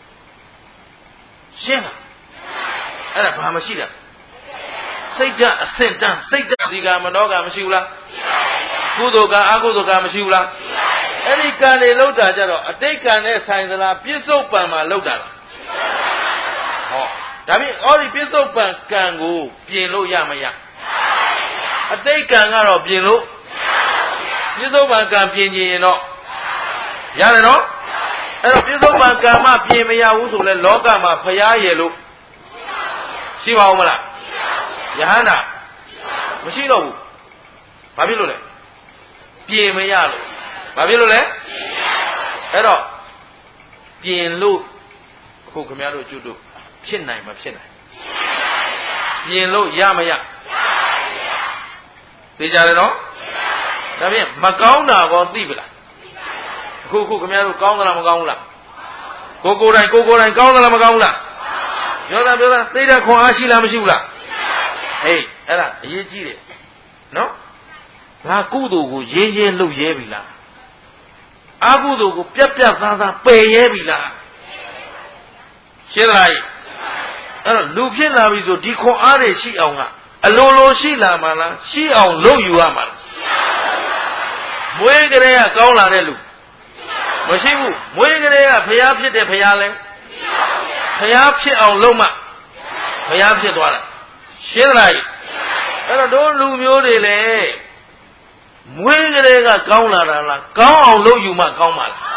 ရှင်းလားအဲ့ဒါဘာမှရှိတာစိတ်ဓာတ်အစင်တန်းစိတ်ဓာတ်ဒီကမနောကမရှိဘူးလားကုသိုလ်ကအကုသိုလ်ကမရှိဘူးလားအဲ့ဒီကံတွေလောက်တာကြတော့အတိတ်ကံနဲ့ဆိုင်သလားပြစ္ဆုတ်ပံမှာလောက်တာလားဟောဒါဖြင့်ဩဒီပြစ္ဆုတ်ပံကံကိုပြင်လို့ရမရအတိတ်ကံကတော့ပြင်လို့ပြစ္ဆုတ်ပံကံပြင်ရင်တော့ရတယ်နော်အဲ့တော့ပြစ္ဆုတ်ပံကံမှပြင်မရဘူးဆိုလဲလောကမှာဖျားရည်လို့ရှိပါဦးမလားယဟန္တာမရှိတော့ဘူးဘာဖြစ်လို့လဲပြင်မရလို့ဘာဖြစ်လို့လဲအဲ့တော့ပြင်လို့အခုခင်ဗျားတို့ကျွတ်တို့ဖြစ်နိုင်မဖြစ်နိုင်ပြင်လို့ရမရသိကြတယ်နော်ဒါဖြင့်မကောင်းတာကောသိပလားအခုခင်ဗျားတို့ကောင်းသလားမကောင်းဘူးလားကိုယ်တိုင်ကောင်းသလားမကောင်းဘူးလားပြောတာစိတ်ဓာတ်ခွန်အားရှိလားမရှိဘူးလားဟေးအဲ့ဒါအရေးကြီးတယ်နော်ငါကုသိုလ်ကိုရဲလုပ်ရဲပြီလားအကုသိုလ်ကိုပြတ်သားပယ်ရဲပြီလားရှင်းလားအဲ့တော့လူဖြစ်လာပြီဆိုဒီခွန်အားတွေရှိအောင်ကအလိုရှိလာမှလားရှိအောင်လုပ်ယူရမှာလားမွေးကလေးကကောင်းလာတဲ့လူမရှိဘူးမွေးကလေးကဖျားဖြစ်တယ်ဖျားလဲဖျားဖြစ်အောင်လုပ်မှဖျားဖြစ်သွားတာရှင်းလားအဲ့တော့တို့လူမျိုးတွေလေမွေးကလေးကကောင်းလာတာလားကောင်းအောင်လုပ်ယူမှကောင်းပါလား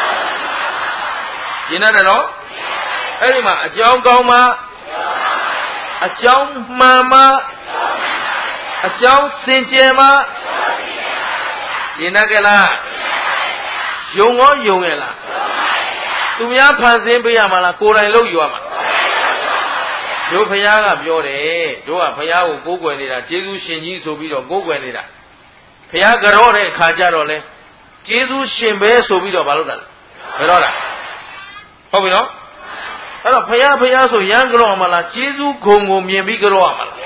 ရှင်းတယ်နော်အဲ့ဒီမှာအကြောင်းကောင်းမှအကြောင်းမှန်မှအကြောင်းစင်ကြယ်မှရှင်းတယ်ကလားယုံရဲ့လားသူများဖန်ဆင်းပေးရမှာလားကိုယ်တိုင်လုပ်ယူရမှာတို့ဖယားကပြောတယ်တို့ကဖယားကိုကိုးကွယ်နေတာကျေးဇူးရှင်ကြီးဆိုပြီးတော့ကိုးကွယ်နေတာဖယားကြောတဲ့အခါကျတော့လဲကျေးဇူးရှင်ပဲဆိုပြီးတော့မလုပ်တာဘယ်တော့လားဟုတ်ပြီနော်အဲ့တော့ဖယားဆိုရမ်းကြောမလားကျေးဇူးဂုံကိုမြင်ပြီးကြောရမှာလား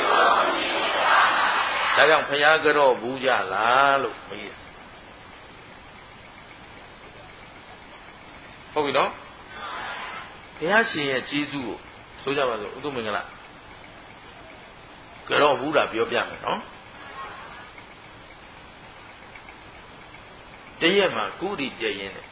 ဒါကြောင့်ဖယားကြောဘူးကြလားလို့မေးတယ်ဟုတ်ပြီနော်ဘုရားရှင်ရဲ့ကျေးဇူးကိုဆိုကြပါစို့ဥဒ္ဓမင်္ဂလာကြောဘူးတာပြောပြမယ်နော်တရက်မှာကုရီတက်ရင်တယ်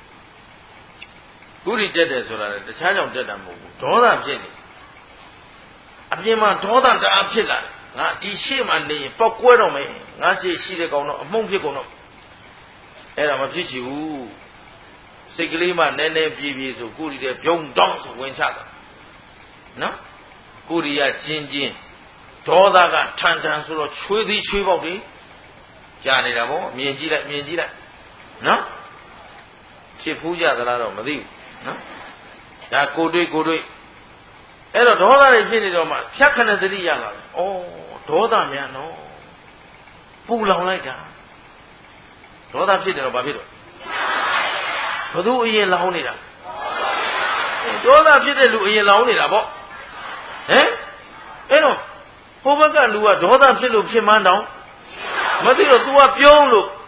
ကုရီတက်တယ်ဆိုတာလည်းတခြားကြောင့်တက်တာမဟုတ်ဘူးဒေါသဖြစ်နေအပြင်မှာဒေါသတအားဖြစ်လာတယ်ငါဒီရှေ့မှာနေရင်ပောက်ကွဲတော့မယ်ငါရှေ့ရှိတဲ့ကောင်တော့အမှုန့်ဖြစ်ကုန်တော့အဲ့ဒါမဖြစ်ချင်ဘူးစိတ်ကလေးမှနည်းနည်းပြေးဆိုကိုရီတဲ့ပြုံးတောင်းဆိုဝင်ချတာနော်ကိုရီးယားချင်းဒေါသကထန်ဆိုတော့ချွေးသည်ချွေးပေါက်တွေကြာနေတာပေါ့မြင်ကြည့်လိုက်နော်ဖြစ်ဖူးကြသလားတော့မသိဘူးနော်ဒါကိုတွေ့အဲ့တော့ဒေါသတွေဖြစ်နေတော့မှဖြတ်ခဏသတိရလာတယ်ဩဒေါသများနော်ပူလောင်လိုက်တာဒေါသဖြစ်တယ်တော့ဘာဖြစ်တော့ဘသူအရင်လောင်းနေတာဒေါသဖြစ်တဲ့လူအရင်လောင်းနေတာပေါ့ဟမ်အဲ့တော့ဟိုဘက်ကလူကဒေါသဖြစ်လို့ဖြစ်မှန်းတောင်မသိတော့ तू ကပြုံးလို့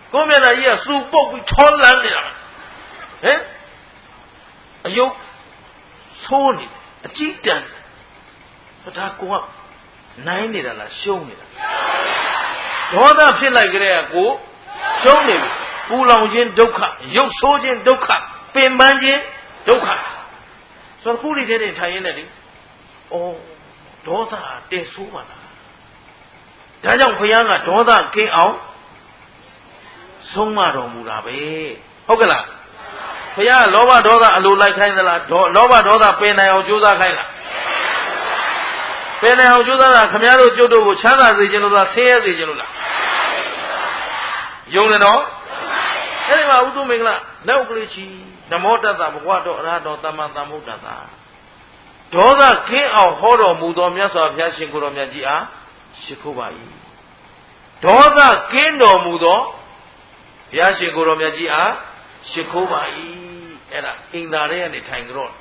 ကိုမျက်နှာကြီးကစူပုတ်ပြီးထောလန်းနေတာဟင်အယုတ်ဆိုးနေတယ်အကြည့်တန်ဒါကိုကနိုင်နေတာလားရှုံးနေတာဒေါသဖြစ်လိုက်ကြတဲ့ကိုရှုံးနေပြီပူလောင်ခြင်းဒုက္ခရုပ်ဆိုးခြင်းဒုက္ခပင်ပန်းခြင်းဒုက္ခဆိုတော့ခုဒီတဲ့ထိုင်ရင်းနဲ့လေဩဒေါသတင်ဆိုးပါလားဒါကြောင့်ဘုရားကဒေါသကင်းအောင်ဆုံးမတော်မူတာပဲဟုတ်ကလားဘုရားလောဘဒေါသအလိုလိုက်ခိုင်းသလားလောဘဒေါသပင်နိုင်အောင်ကြိုးစားခိုင်းလားပင်နိုင်အောင်ကြိုးစားတာခမည်းတော်ကျုပ်တို့ကိုချမ်းသာစေခြင်းလို့လားဆင်းရဲစေခြင်းလို့လားယုံတယ်နော်အဲ့ဒီမှာဥဒ္ဓမင်္ဂလာလက်ဥပ္ပလိချီနမောတတ္တဘဂဝတောအရဟတောသမ္မာသမ္ဗုဒ္ဓတ္တဒေါသကင်းအောင်ဟောတော်မူသောမြတ်စွာဘုရားရှင်ကိုယ်တော်မြတ်ကြီးအားရှိခိုးပါ၏ဒေါသကင်းတော်မူသောဘုရားရှင်ကိုယ်တော်မြတ်ကြီးအားရှိခိုးပါ၏အဲ့ဒါအင်္ဂါရဲကနေထိုင်ကြတော့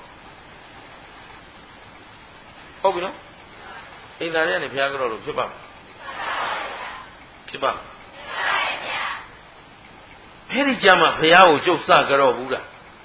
ဟုတ်ပြီနော်အင်္ဂါရဲကနေဘုရားကြတော့လို့ဖြစ်ပါ့ဖြစ်ပါ့အဲ့ဒီကြမှာဘုရားကိုကျုပ်စကြတော့ဘူးလား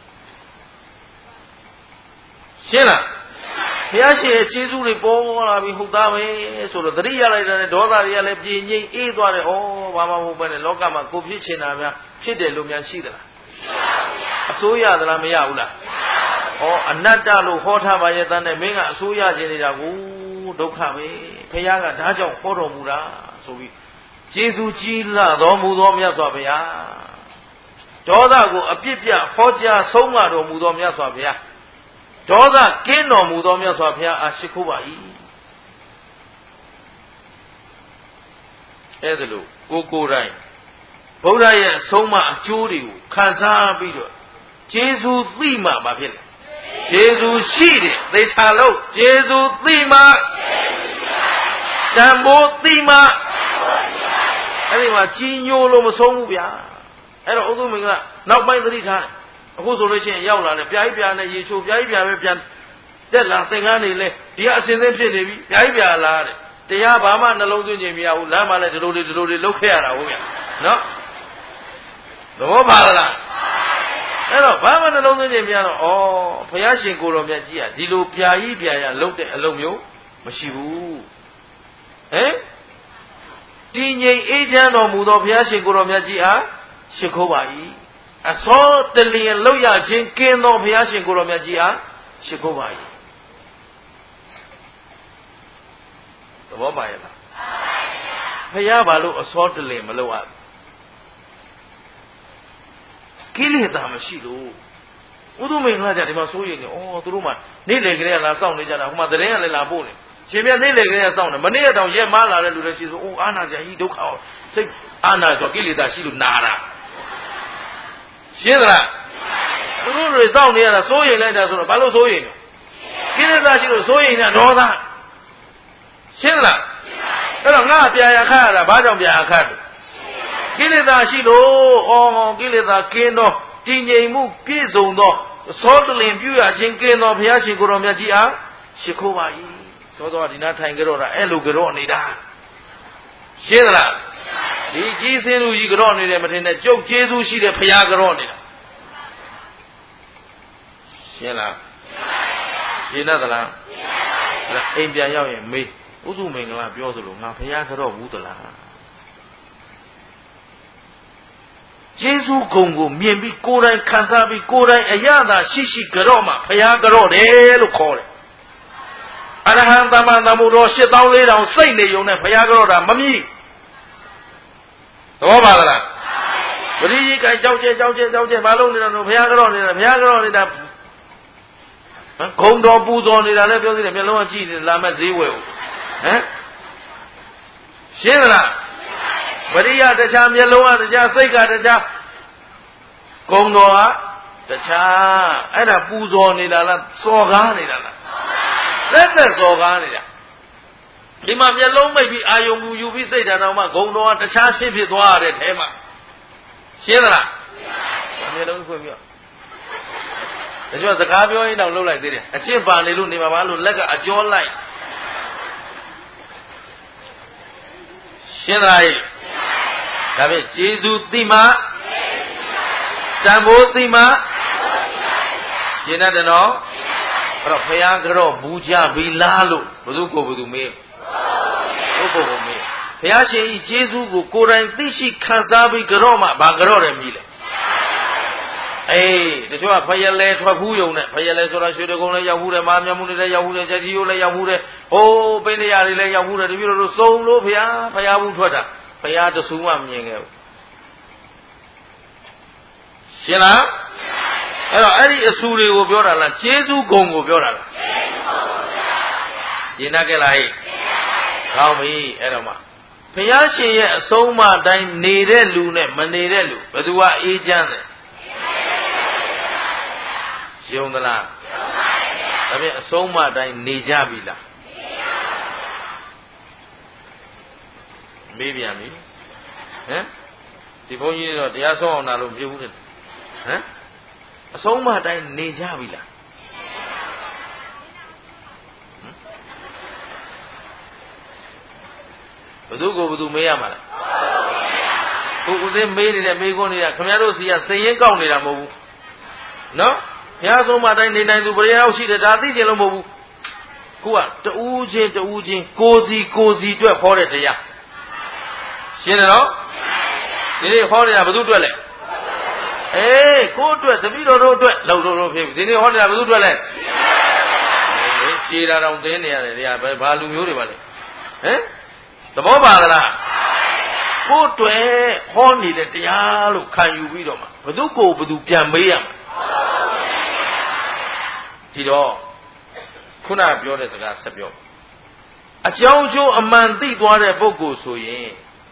ရှင်းလားဘုရားရှင်ရဲ့ခြေစူးတွေပေါ်လာပြီဟုတ်သားပဲဆိုတော့သတိရလိုက်တဲ့ဒေါသတွေကလည်းပြင်းငိမ့်အေးသွားတယ်ဩဘာမှမဟုတ်ပဲနဲ့လောကမှာကိုဖြစ်ချင်တာများဖြစ်တယ်လို့များရှိသလားအစိုးရသလားမရဘူးလားဩအနတ္တလို့ဟောထားပါရဲ့တန်းနဲ့မင်းကအစိုးရခြင်းနေတာကိုဒုက္ခပဲဘုရားကဒါကြောင့်ဟောတော်မူတာဆိုပြီးခြေစူးကြီးလာတော်မူသောမြတ်စွာဘုရားဒေါသကိုအပြစ်ပြဟောကြားဆုံးမတော်မူသောမြတ်စွာဘုရားဒေါသကင်းတော်မူသောမြတ်စွာဘုရားအားရှိခိုးပါ၏အဲ့ဒါလို့ကိုယ်တိုင်ဗုဒ္ဓရဲ့ဆုံးမအကျိုးတွေကိုခံစားပြီးတော့ကျေးဇူးသိမှဘာဖြစ်လဲကျေးဇူးရှိတယ်သေချာလို့ကျေးဇူးသိမှတန်ဖိုးသိမှအဲ့ဒီမှာကြီးညိုလို့မဆုံးဘူးဗျာအဲ့တော့ဥဒ္ဓမင်္ဂလာနောက်ပိုင်းသတိထားတယ်အခုဆိုလို့ရှိရင်ရောက်လာတယ်ပြားကြီးပြားနဲ့ရေချိုးပြားကြီးပြားပဲပြန်တက်လာသင်္ကန်းနေလဲဒီကအစင်သင်းဖြစ်နေပြီပြားကြီးပြားလာတဲ့တရားဘာမှနှလုံးသွင်းခြင်းမရဘူးလမ်းမှာလည်းဒီလိုတွေလုပ်ခဲ့ရတာဟုတ်ဗျာနော်သဘောပါလားအဲ့တော့ဘာမှနှလုံးသွင်းခြင်းမရတော့ဩဘုရားရှင်ကိုယ်တော်မြတ်ကြီးကဒီလိုပြားကြီးပြားရလုပ်တဲ့အလုပ်မျိုးမရှိဘူးဟမ်တည်ငြိမ်အေးချမ်းတော်မူသောဘုရားရှင်ကိုယ်တော်မြတ်ကြီးအားရှိခိုးပါ၏အစောတလျင်လောက်ရခြင်းကင်းသောဘုရားရှင်ကိုယ်တော်မြတ်ကြီးအားရှိခိုးပါ၏သဘောပါရဲ့လားဘုရားဘာလို့အစောတလျင်မလောက်ရကိလေသာမရှိလို့ဥဒ္ဓမင်္ဂလာကြဒီမှာစိုးရိမ်နေသူတို့မှနေ့လေကလေးကလာစောင့်နေကြတာဟိုမှာသတင်းကလည်းလာပို့နေရှင်မြတ်နေ့လေကလေးကစောင့်နေမနေ့တောင်ရက်မလာတဲ့လူတွေရှိဆိုအာနာစရာကြီးဒုက္ခစိတ်အာနာဆိုကိလေသာရှိလို့နာတာရှင်းသလားသူတို့တွေစောင့်နေရတာစိုးရိမ်လိုက်တာဆိုတော့ဘာလို့စိုးရိမ်လဲကိလေသာရှိလို့စိုးရိမ်တာဒေါသရှင်းသလားအဲ့တော့ငါပြာရခတ်ရတာဘာကြောင့်ပြာရခတ်လဲကိလေသာရှိလို့ကိလေသာကင်းတော့တည်ငြိမ်မှုပြည့်စုံသောသောတလင်ပြုရခြင်းကင်းသောဘုရားရှင်ကိုယ်တော်မြတ်ကြီးအားရှိခိုးပါ၏သောတော်ဒီနာထိုင်ကြတော့တာအဲ့လိုကြော့နေတာရှင်းသလားဒီကြီးစင်းလူကြီးကြော့နေတယ်မထင်နဲ့ကျုပ်ကျေးဇူးရှိတဲ့ဘုရားကြော့နေတာရှင်းလားရှင်းသလားအိမ်ပြန်ရောက်ရင်မေးဥစုမင်္ဂလာပြောသလိုငါဘုရားကြော့ဘူးသလားကျေးဇူးဂုဏ်ကိုမြင်ပြီးကိုယ်တိုင်ခံစားပြီးကိုယ်တိုင်အရသာရှိကြော့မှဘုရားကြော့တယ်လို့ခေါ်တယ်အရဟံသမ္မာသမ္ဗုဒ္ဓ84,000စိတ်နေုံနဲ့ဘုရားကြော့တာမမြည်သဘောပါလားပရိယိကကြောက်ကျဲမလုံးနေတာတော့ဘုရားကြော့နေတာဘုရားကြော့နေတာဂုံတော်ပူဇော်နေတာလည်းပြောသေးတယ်မျက်လုံးကကြည့်နေလာမဲ့ဈေးဝယ်ဟမ်ရှင်းသလားပရိယတခြားမျက်လုံးကတခြားစိတ်ကတခြားဂုံတော်ကတခြားအဲ့ဒါပူဇော်နေတာလားစော်ကားနေတာလားသက်စော်ကားနေတာဒီမှာမျက်လုံးမိတ်ပြီးအာယုံယူပြီးစိတ်ဓာတ်တော်မှဂုံတော်ကတခြားဖြစ်သွားရတဲ့ထဲမှာရှင်းသလားမျက်လုံးဖွင့်ပြီးဒါကြောင့်စကားပြောရင်တော့လှုပ်လိုက်သေးတယ်အကျင့်ပါနေလို့နေမှာပါလို့လက်ကအကျော်လိုက်ရှင်းသလားဒါဖြင့်ကျေးဇူးသိမှတန်ဖိုးသိမှရှင်းတယ်နော်အဲ့တော့ဘုရားကတော့ဘူးကြပြီလားလို့ဘုသူကိုဘုသူမေးကိုကိုမေးဘုရားရှင်ဤကျေးဇူးကိုကိုယ်တိုင်သိရှိခံစားပြီးကြော့မှဘာကြော့တယ်မြည်လဲအေးတချို့ကဖယလဲထွက်ဖူးယုံနဲ့ဖယလဲဆိုတာရွှေတကုံလည်းရောက်ဖူးတယ်မာမြတ်မှုတွေလည်းရောက်ဖူးတယ်ချက်ကြီးရိုးလည်းရောက်ဖူးတယ်ဟိုးပိဋကတွေလည်းရောက်ဖူးတယ်တပြည့်တို့စုံလို့ဘုရားဘူးထွက်တာဘုရားတဆူမှမမြင်ခဲ့ဘူးရှင်းလားအဲ့တော့အဲ့ဒီအဆူတွေကိုပြောတာလားကျေးဇူးဂုံကိုပြောတာလားရှင်းတတ်ကြလားဟဲ့ကောင်းပြီအဲ့တော့မှဘုရားရှင်ရဲ့အဆုံးအမတိုင်းနေတဲ့လူနဲ့မနေတဲ့လူဘယ်သူကအေးချမ်းတယ်ယုံသလားဒါဖြင့်အဆုံးအမတိုင်းနေကြပြီလားမေးပြန်ပြီဟမ်ဒီဘုန်းကြီးတော့တရားဆုံးအောင်လာလို့ပြုတ်ဘူးတဲ့ဟမ်အဆုံးအမတိုင်းနေကြပြီလားဘယ်သူကိုဘယ်သူမေးရမှာလဲကိုဦးသိမေးနေတဲ့မေးခွန်းတွေကခင်ဗျားတို့စီကစိတ်ရင်းကောက်နေတာမဟုတ်ဘူးနော်ဘုရားဆုံးမတိုင်းနေနိုင်သူဘယ်ရောက်ရှိတယ်ဒါသိချင်လို့မဟုတ်ဘူးကိုကတူးချင်းကိုစီအတွက်ဟောတဲ့တရားရှင်းတယ်နော်ဒီနေ့ဟောနေတာဘယ်သူအတွက်လဲအေးကိုအတွက်တပည့်တော်တို့အတွက်လောက်တို့ဖြစ်ပြီဒီနေ့ဟောနေတာဘယ်သူအတွက်လဲရှည်တာတောင်သိနေရတယ်တရားဘာလူမျိုးတွေပါလဲဟမ်သဘောပါသလားကိုအတွက်ဟောနေတဲ့တရားလို့ခံယူပြီးတော့မှဘယ်သူကိုဘယ်သူပြန်မေးရမှာဒီတော့ခုနပြောတဲ့စကားဆက်ပြောအကြောင်းကျိုးအမှန်သိသွားတဲ့ပုဂ္ဂိုလ်ဆိုရင်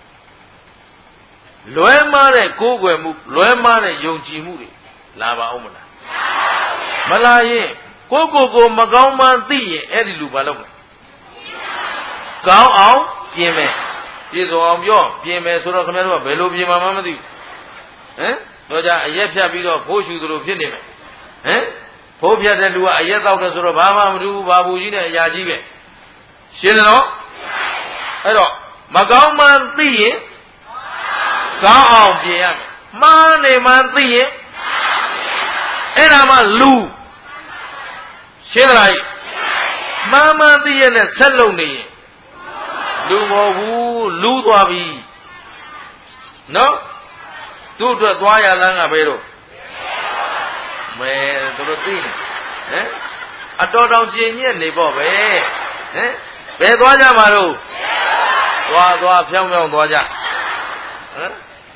လွဲမှားတဲ့ကိုးကွယ်မှုလွဲမှားတဲ့ယုံကြည်မှုတွေလာပါဦးမလားမလာရင်ကိုမကောင်းမှန်းသိရင်အဲ့ဒီလူဘာလုပ်မလဲကောင်းအောင်ပြင်မယ်ပြည်စုံအောင်ပြောပြင်မယ်ဆိုတော့ခင်ဗျားတို့ကဘယ်လိုပြင်မှာမှမသိဘူးဟမ်တော့ကြအရက်ဖြတ်ပြီးတော့ဖိုးရှူသလိုဖြစ်နေမယ်ဟမ်ဖိုးဖြတ်တဲ့လူကအရက်တောက်တယ်ဆိုတော့ဘာမှမထူးဘူးဘာဘူးကြီးနဲ့အရာကြီးပဲရှင်းတယ်နော်အဲ့တော့မကောင်းမှန်းသိရင်ကောင်းအောင်ပြင်ရမယ်မှားနေမှန်းသိရင်အဲ့ဒါမှလူရှင်းသလားမှားမှန်းသိရင်လည်းဆက်လုံနေရင်လူမဟုတ်ဘူးလူသွားပြီနော်သူ့အတွက်သွားရလမ်းကဘယ်တော့မဲသူတို့သိနေဟမ်အတော်တောင်ကျင်ညက်နေပေါ့ပဲဟမ်ဘယ်သွားကြမှာတော့သွားဖြောင်းသွားကြဟမ်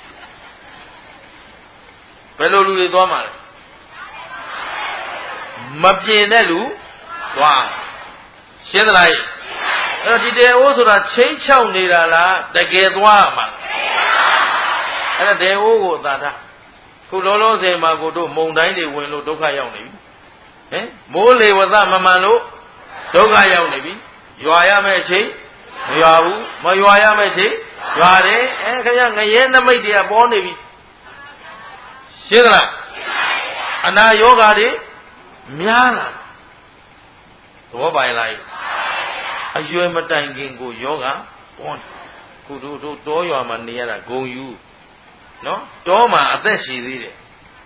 ဘယ်လိုလူတွေသွားမှာလဲမပြင်းတဲ့လူသွားရှင်းသလားအဲ့တော့ဒီတေအိုးဆိုတာချင်းချောက်နေတာလားတကယ်သွားမှာအဲ့ဒါတေအိုးကိုအသာထားခုလောလောဆယ်မှာကိုတို့မုံတိုင်းတွေဝင်လို့ဒုက္ခရောက်နေပြီဟင်မိုးလေဝသမမှန်လို့ဒုက္ခရောက်နေပြီရွာရမယ့်အချိန်မရွာဘူးမရွာရမယ့်အချိန်ရွာတယ်ခင်ဗျငရဲနမိတ်တွေကပေါ်နေပြီရှင်းသလားအနာယောဂါတွေများလာသဘောပါရဲ့လားအရွယ်မတိုင်ခင်ကိုယောဂပေါ်တယ်ခုတို့တောရွာမှာနေရတာဂုံယူနော်တောမှာအသက်ရှည်သေးတယ်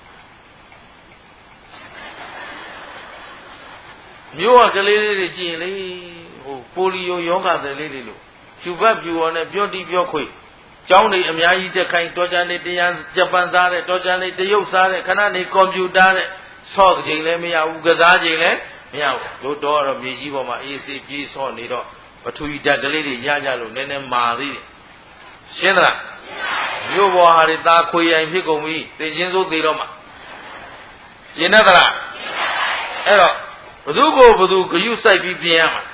မျိုးကလေးလေးတွေကြည့်ရင်လေဟိုပိုလီယိုယောဂတဲ့လေးတွေလို့ဖြူဘတ်ဖြူော်နဲ့ပြောတိပြောခွေကျောင်းတွေအများကြီးတက်ခိုင်းတော်ကြနေတရားဂျပန်စားတဲ့တော်ကြနေတရုတ်စားတဲ့ခဏနေကွန်ပျူတာတဲ့ဆော့ချိန်လည်းမရဘူးကစားချိန်လည်းမရဘူးတို့တော့မြေကြီးပေါ်မှာအေးစေးပြေးဆော့နေတော့ပထဝီဓာတ်ကလေးတွေရကြလို့နည်းနည်းမာသေးတယ်ရှင်းသလားမြို့ပေါ်ဟာတွေသားခွေရိုင်ဖြစ်ကုန်ပြီသိချင်းစိုးသေးတော့မှရှင်းတတ်သလားအဲ့တော့ဘသူကိုဘသူဂယုစိုက်ပြီးပြင်ရမှာ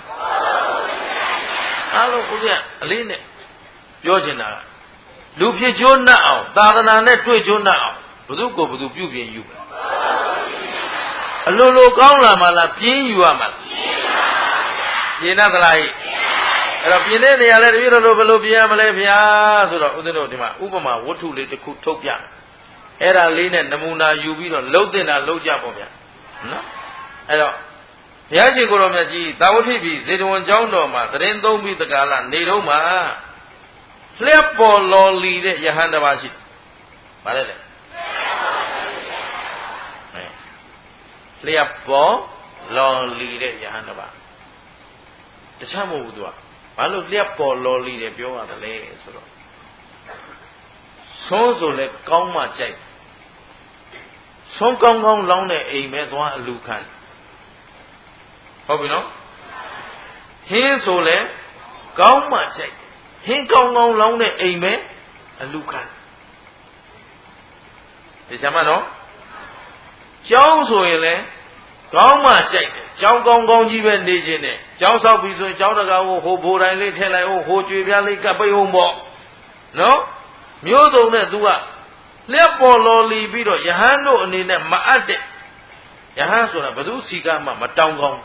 အားလုံးကိုကြအလေးနဲ့ပြောချင်တာကလူဖြစ်ချိုးနှက်အောင်သာသနာနဲ့တွေ့ချိုးနှက်အောင်ဘသူကိုဘသူပြုပြင်ယူမယ်အလိုလိုကောင်းလာမှလားပြင်းယူရမှာလားပြင်းတတ်သလားအဲ့တော့ပြင်းတဲ့နေရာလဲတပြည့်တော်ဘယ်လိုပြင်းရမလဲဗျာဆိုတော့ဦးဇင်းတို့ဒီမှာဥပမာဝတ္ထုလေးတစ်ခုထုတ်ပြအဲ့ဒါလေးနဲ့နမူနာယူပြီးတော့လှုပ်တင်တာလှုပ်ကြပေါ့ဗျာနော်အဲ့တော့ဘုရားရှင်ကိုယ်တော်မြတ်ကြီးသာဝတိပြည်ဇေတဝန်ကျောင်းတော်မှာသတင်းသုံးပြီးတကားလားနေတော့မှာလျက်ပေါ်လော်လီတဲ့ယဟန်တစ်ပါးရှိဗါလဲလေလျက်ပေါ်လော်လီတဲ့ယဟန်တစ်ပါးတခြားမဟုတ်ဘူးသူကဘာလို့လျက်ပေါ်လော်လီတယ်ပြောရတယ်လဲဆိုတော့ဆုံးဆိုလဲကောင်းမှကြိုက်ဆုံးကောင်းကောင်းလောင်းတဲ့အိမ်ပဲသွားအလူခံဟုတ်ပြီနော်ဟင်းဆိုလဲကောင်းမှကြိုက်ဟင်းကောင်းကောင်းလောင်းတဲ့အိမ်ပဲအလူခံဒီချမ်းမနော်ကျောင်းဆိုရင်လဲကောင်းမှကြိုက်တယ်ကျောင်းကောင်းကောင်းကြီးပဲနေခြင်းနဲ့ကျောင်းဆောက်ပြီးဆိုရင်ကျောင်းတကာကိုဟိုဘိုးတိုင်းလေးထည့်လိုက်ဟိုကြွေပြားလေးကပ်ပိတ်အောင်ပေါ့နော်မျိုးစုံနဲ့သူကလျက်ပေါ်လော်လီပြီးတော့ယဟန်တို့အနေနဲ့မအပ်တဲ့ယဟန်ဆိုတာဘယ်သူစီကမှမတောင်းကောင်း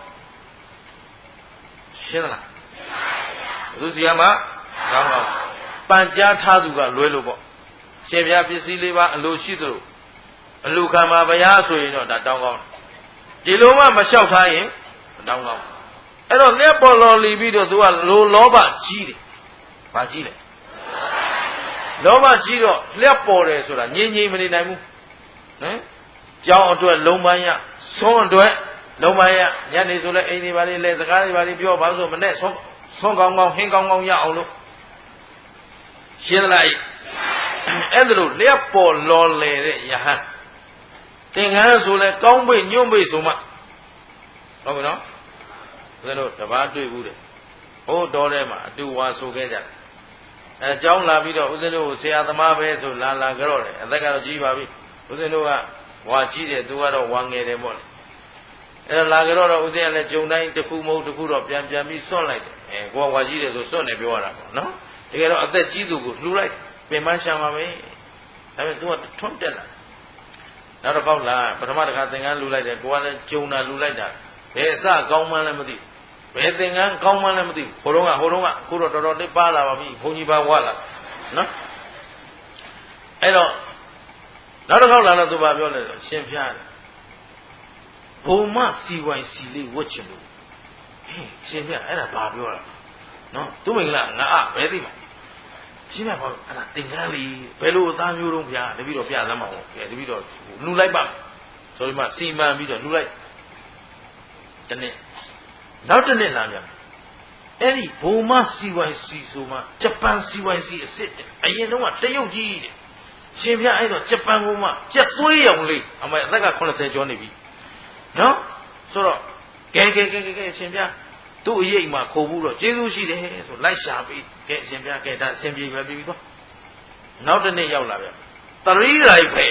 ရှင်းလားဘယ်သူစီကမှတောင်းကောင်းပန်ကြားထားသူကလွဲလို့ပေါ့ရှင်ပြပစ္စည်းလေးပါအလိုရှိသလိုအလူခံမှာဗျာဆိုရင်တော့ဒါတောင်းကောင်းဒီလိုမှမလျှောက်ထားရင်မတောင်းကောင်းအဲ့တော့လျက်ပေါ်လော်လီပြီးတော့သူကလိုလောဘကြီးတယ်ဘာကြီးလဲလောဘကြီးတော့လျက်ပေါ်တယ်ဆိုတာငြိမ်ငြိမ်မနေနိုင်ဘူးဟမ်ကြောင်းအတွက်လုံးပန်းရဆုံးအတွက်လုံးပန်းရညနေဆိုလဲအိမ်တွေပါလေလဲစကားတွေပါလေပြောပါဆိုမနဲ့ဆုံးကောင်းကောင်းဟင်းကောင်းကောင်းရအောင်လို့ရှင်းလားအဲ့ဒါလို့လျက်ပေါ်လော်လေတဲ့ယဟန်သင်္ကန်းဆိုလဲကောင်းပိတ်ညွန့်ပိတ်ဆိုမှဟုတ်ပြီနော်ဘယ်လိုတပားတွေ့ဘူးတဲ့ဟိုတော်ထဲမှာအတူဝါဆိုခဲ့ကြတယ်အဲเจ้าလာပြီးတော့ဦးဇင်းတို့ကိုဆရာသမားပဲဆိုလာကြတော့တယ်အသက်ကတော့ကြီးပါပြီဦးဇင်းတို့ကဝါကြီးတယ်သူကတော့ဝါငယ်တယ်ပေါ့လေအဲတော့လာကြတော့ဦးဇင်းကလည်းဂျုံတိုင်းတစ်ခုမဟုတ်တစ်ခုတော့ပြန်ပြီးစွန့်လိုက်တယ်ကိုကဝါကြီးတယ်ဆိုစွန့်နေပြောရတာပေါ့နော်တကယ်တော့အသက်ကြီးသူကိုလှူလိုက်ပင်မရှာမှာပဲဒါပေမဲ့သူကထွန်းတက်လာနောက်တော့ကောက်လာပထမတစ်ခါသင်္ကန်းလှူလိုက်တယ်ကိုကလည်းဂျုံတာလှူလိုက်တာဘယ်အစကောင်းမှန်းလည်းမသိဘယ်သင်္ကန်းကောင်းမှန်းလည်းမသိဟိုတုန်းကခုတော့တော်တော်လေးပါလာပါပြီဘုန်းကြီးပါဝါလာနော်အဲ့တော့နောက်တစ်ခေါက်လာတော့သူဘာပြောလဲဆိုရှင်ဖျားတယ်ဘုံမစီဝိုင်စီလေးဝတ်ချင်လို့ဟင်းရှင်ဖျားအဲ့ဒါဘာပြောတာနော်သူမင်္ဂလာငါဘယ်သိမှာရှင်ဖျားဘာအဲ့ဒါသင်္ကန်းလေးဘယ်လိုအသားမျိုးတုံးဖျားတပည့်တော်ပြသမ်းပါဦးကဲတပည့်တော်လှူလိုက်ပါဆိုဒီမှာစီမံပြီးတော့လှူလိုက်တနေ့နောက်တစ်နေ့လာပြန်အဲ့ဒီဘုံမစီဝိုင်စီဆိုမှဂျပန်စီဝိုင်စီအစ်စ်အရင်တော့ကတရုတ်ကြီးတဲ့ရှင်ဖျားအဲ့တော့ဂျပန်ကမှကြက်သွေးရောင်လေးအမေအသက်က80ကျော်နေပြီနော်ဆိုတော့ကဲရှင်ဖျားသူ့အရေးမှာခိုးဘူးတော့ကျေးဇူးရှိတယ်ဆိုလိုက်ရှာပြီးကဲရှင်ဖျားကဲဒါအရှင်ပြေပဲပြီးတော့နောက်တစ်နေ့ရောက်လာပြန်သရီရိုက်ပဲ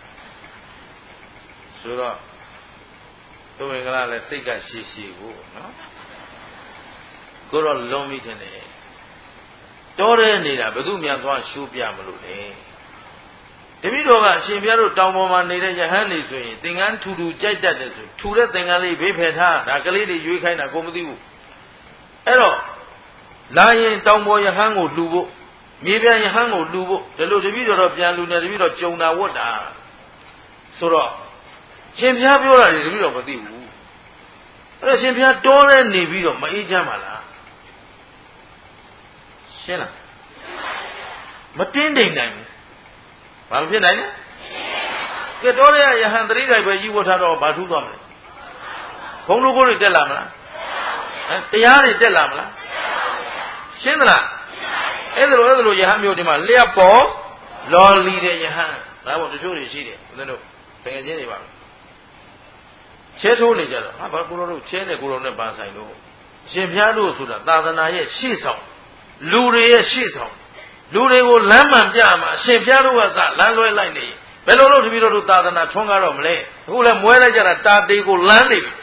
ဆိုတော့သူမင်္ဂလာလည်းစိတ်ကရှည်ကိုနော်ကိုတော့လွန်ပြီထင်တယ်တောထဲနေတာဘယ်သူမှသွားရှိုးပြမလို့လေတပည့်တော်ကအရှင်ဘုရားတို့တောင်ပေါ်မှာနေတဲ့ယဟန်နေဆိုရင်သင်္ကန်းထူကြိုက်တတ်တယ်ဆိုထူတဲ့သင်္ကန်းလေးဘေးဖယ်ထားဒါကလေးတွေရွေးခိုင်းတာကိုမသိဘူးအဲ့တော့လာရင်တောင်ပေါ်ယဟန်ကိုလှူဖို့မြေပြန်ယဟန်ကိုလှူဖို့ဒီလိုတပည့်တော်တော့ပြန်လှူနေတပည့်တော်ကြုံတာဝတ်တာဆိုတော့ရှင်ဘုရားပြောတာတွေတပည့်တော်မသိဘူးအဲ့တော့ရှင်ဘုရားတောထဲနေပြီးတော့မအေးချမ်းပါလားရှင်းလားမတင်းတိမ်နိုင်ဘူးဘာလို့ဖြစ်နိုင်လဲကဲတော့ရယဟန်တရိတိုင်းပဲယူဝတ်ထားတော့ဘာထူးသွားမလဲဘုံတို့ကိုယ်တွေတက်လာမလားတရားတွေတက်လာမလားရှင်းသလားအဲ့ဒါလိုယဟန်မျိုးဒီမှာလျက်ပေါ်လော်လီတဲ့ယဟန်ဒါပေါ့တချို့တွေရှိတယ်ဦးဇင်းတို့တကယ်ချင်းတွေပါချဲထိုးနေကြတော့ဟာဘာကိုတို့ချဲနေကိုတို့နဲ့ပါဆိုင်လို့ရှင်ဘုရားတို့ဆိုတာသာသနာရဲ့ရှေ့ဆောင်လူတွေရဲ့ရှေ့ဆောင်လူတွေကိုလမ်းမှန်ပြမှာအရှင်ဘုရားတို့ကစလမ်းလွဲလိုက်နေဘယ်လိုလုပ်တပည့်တော်တို့သာသနာထွန်းကားတော့မလဲအခုလည်းမွဲလိုက်ကြတာတာတေကိုလမ်းနေပြီ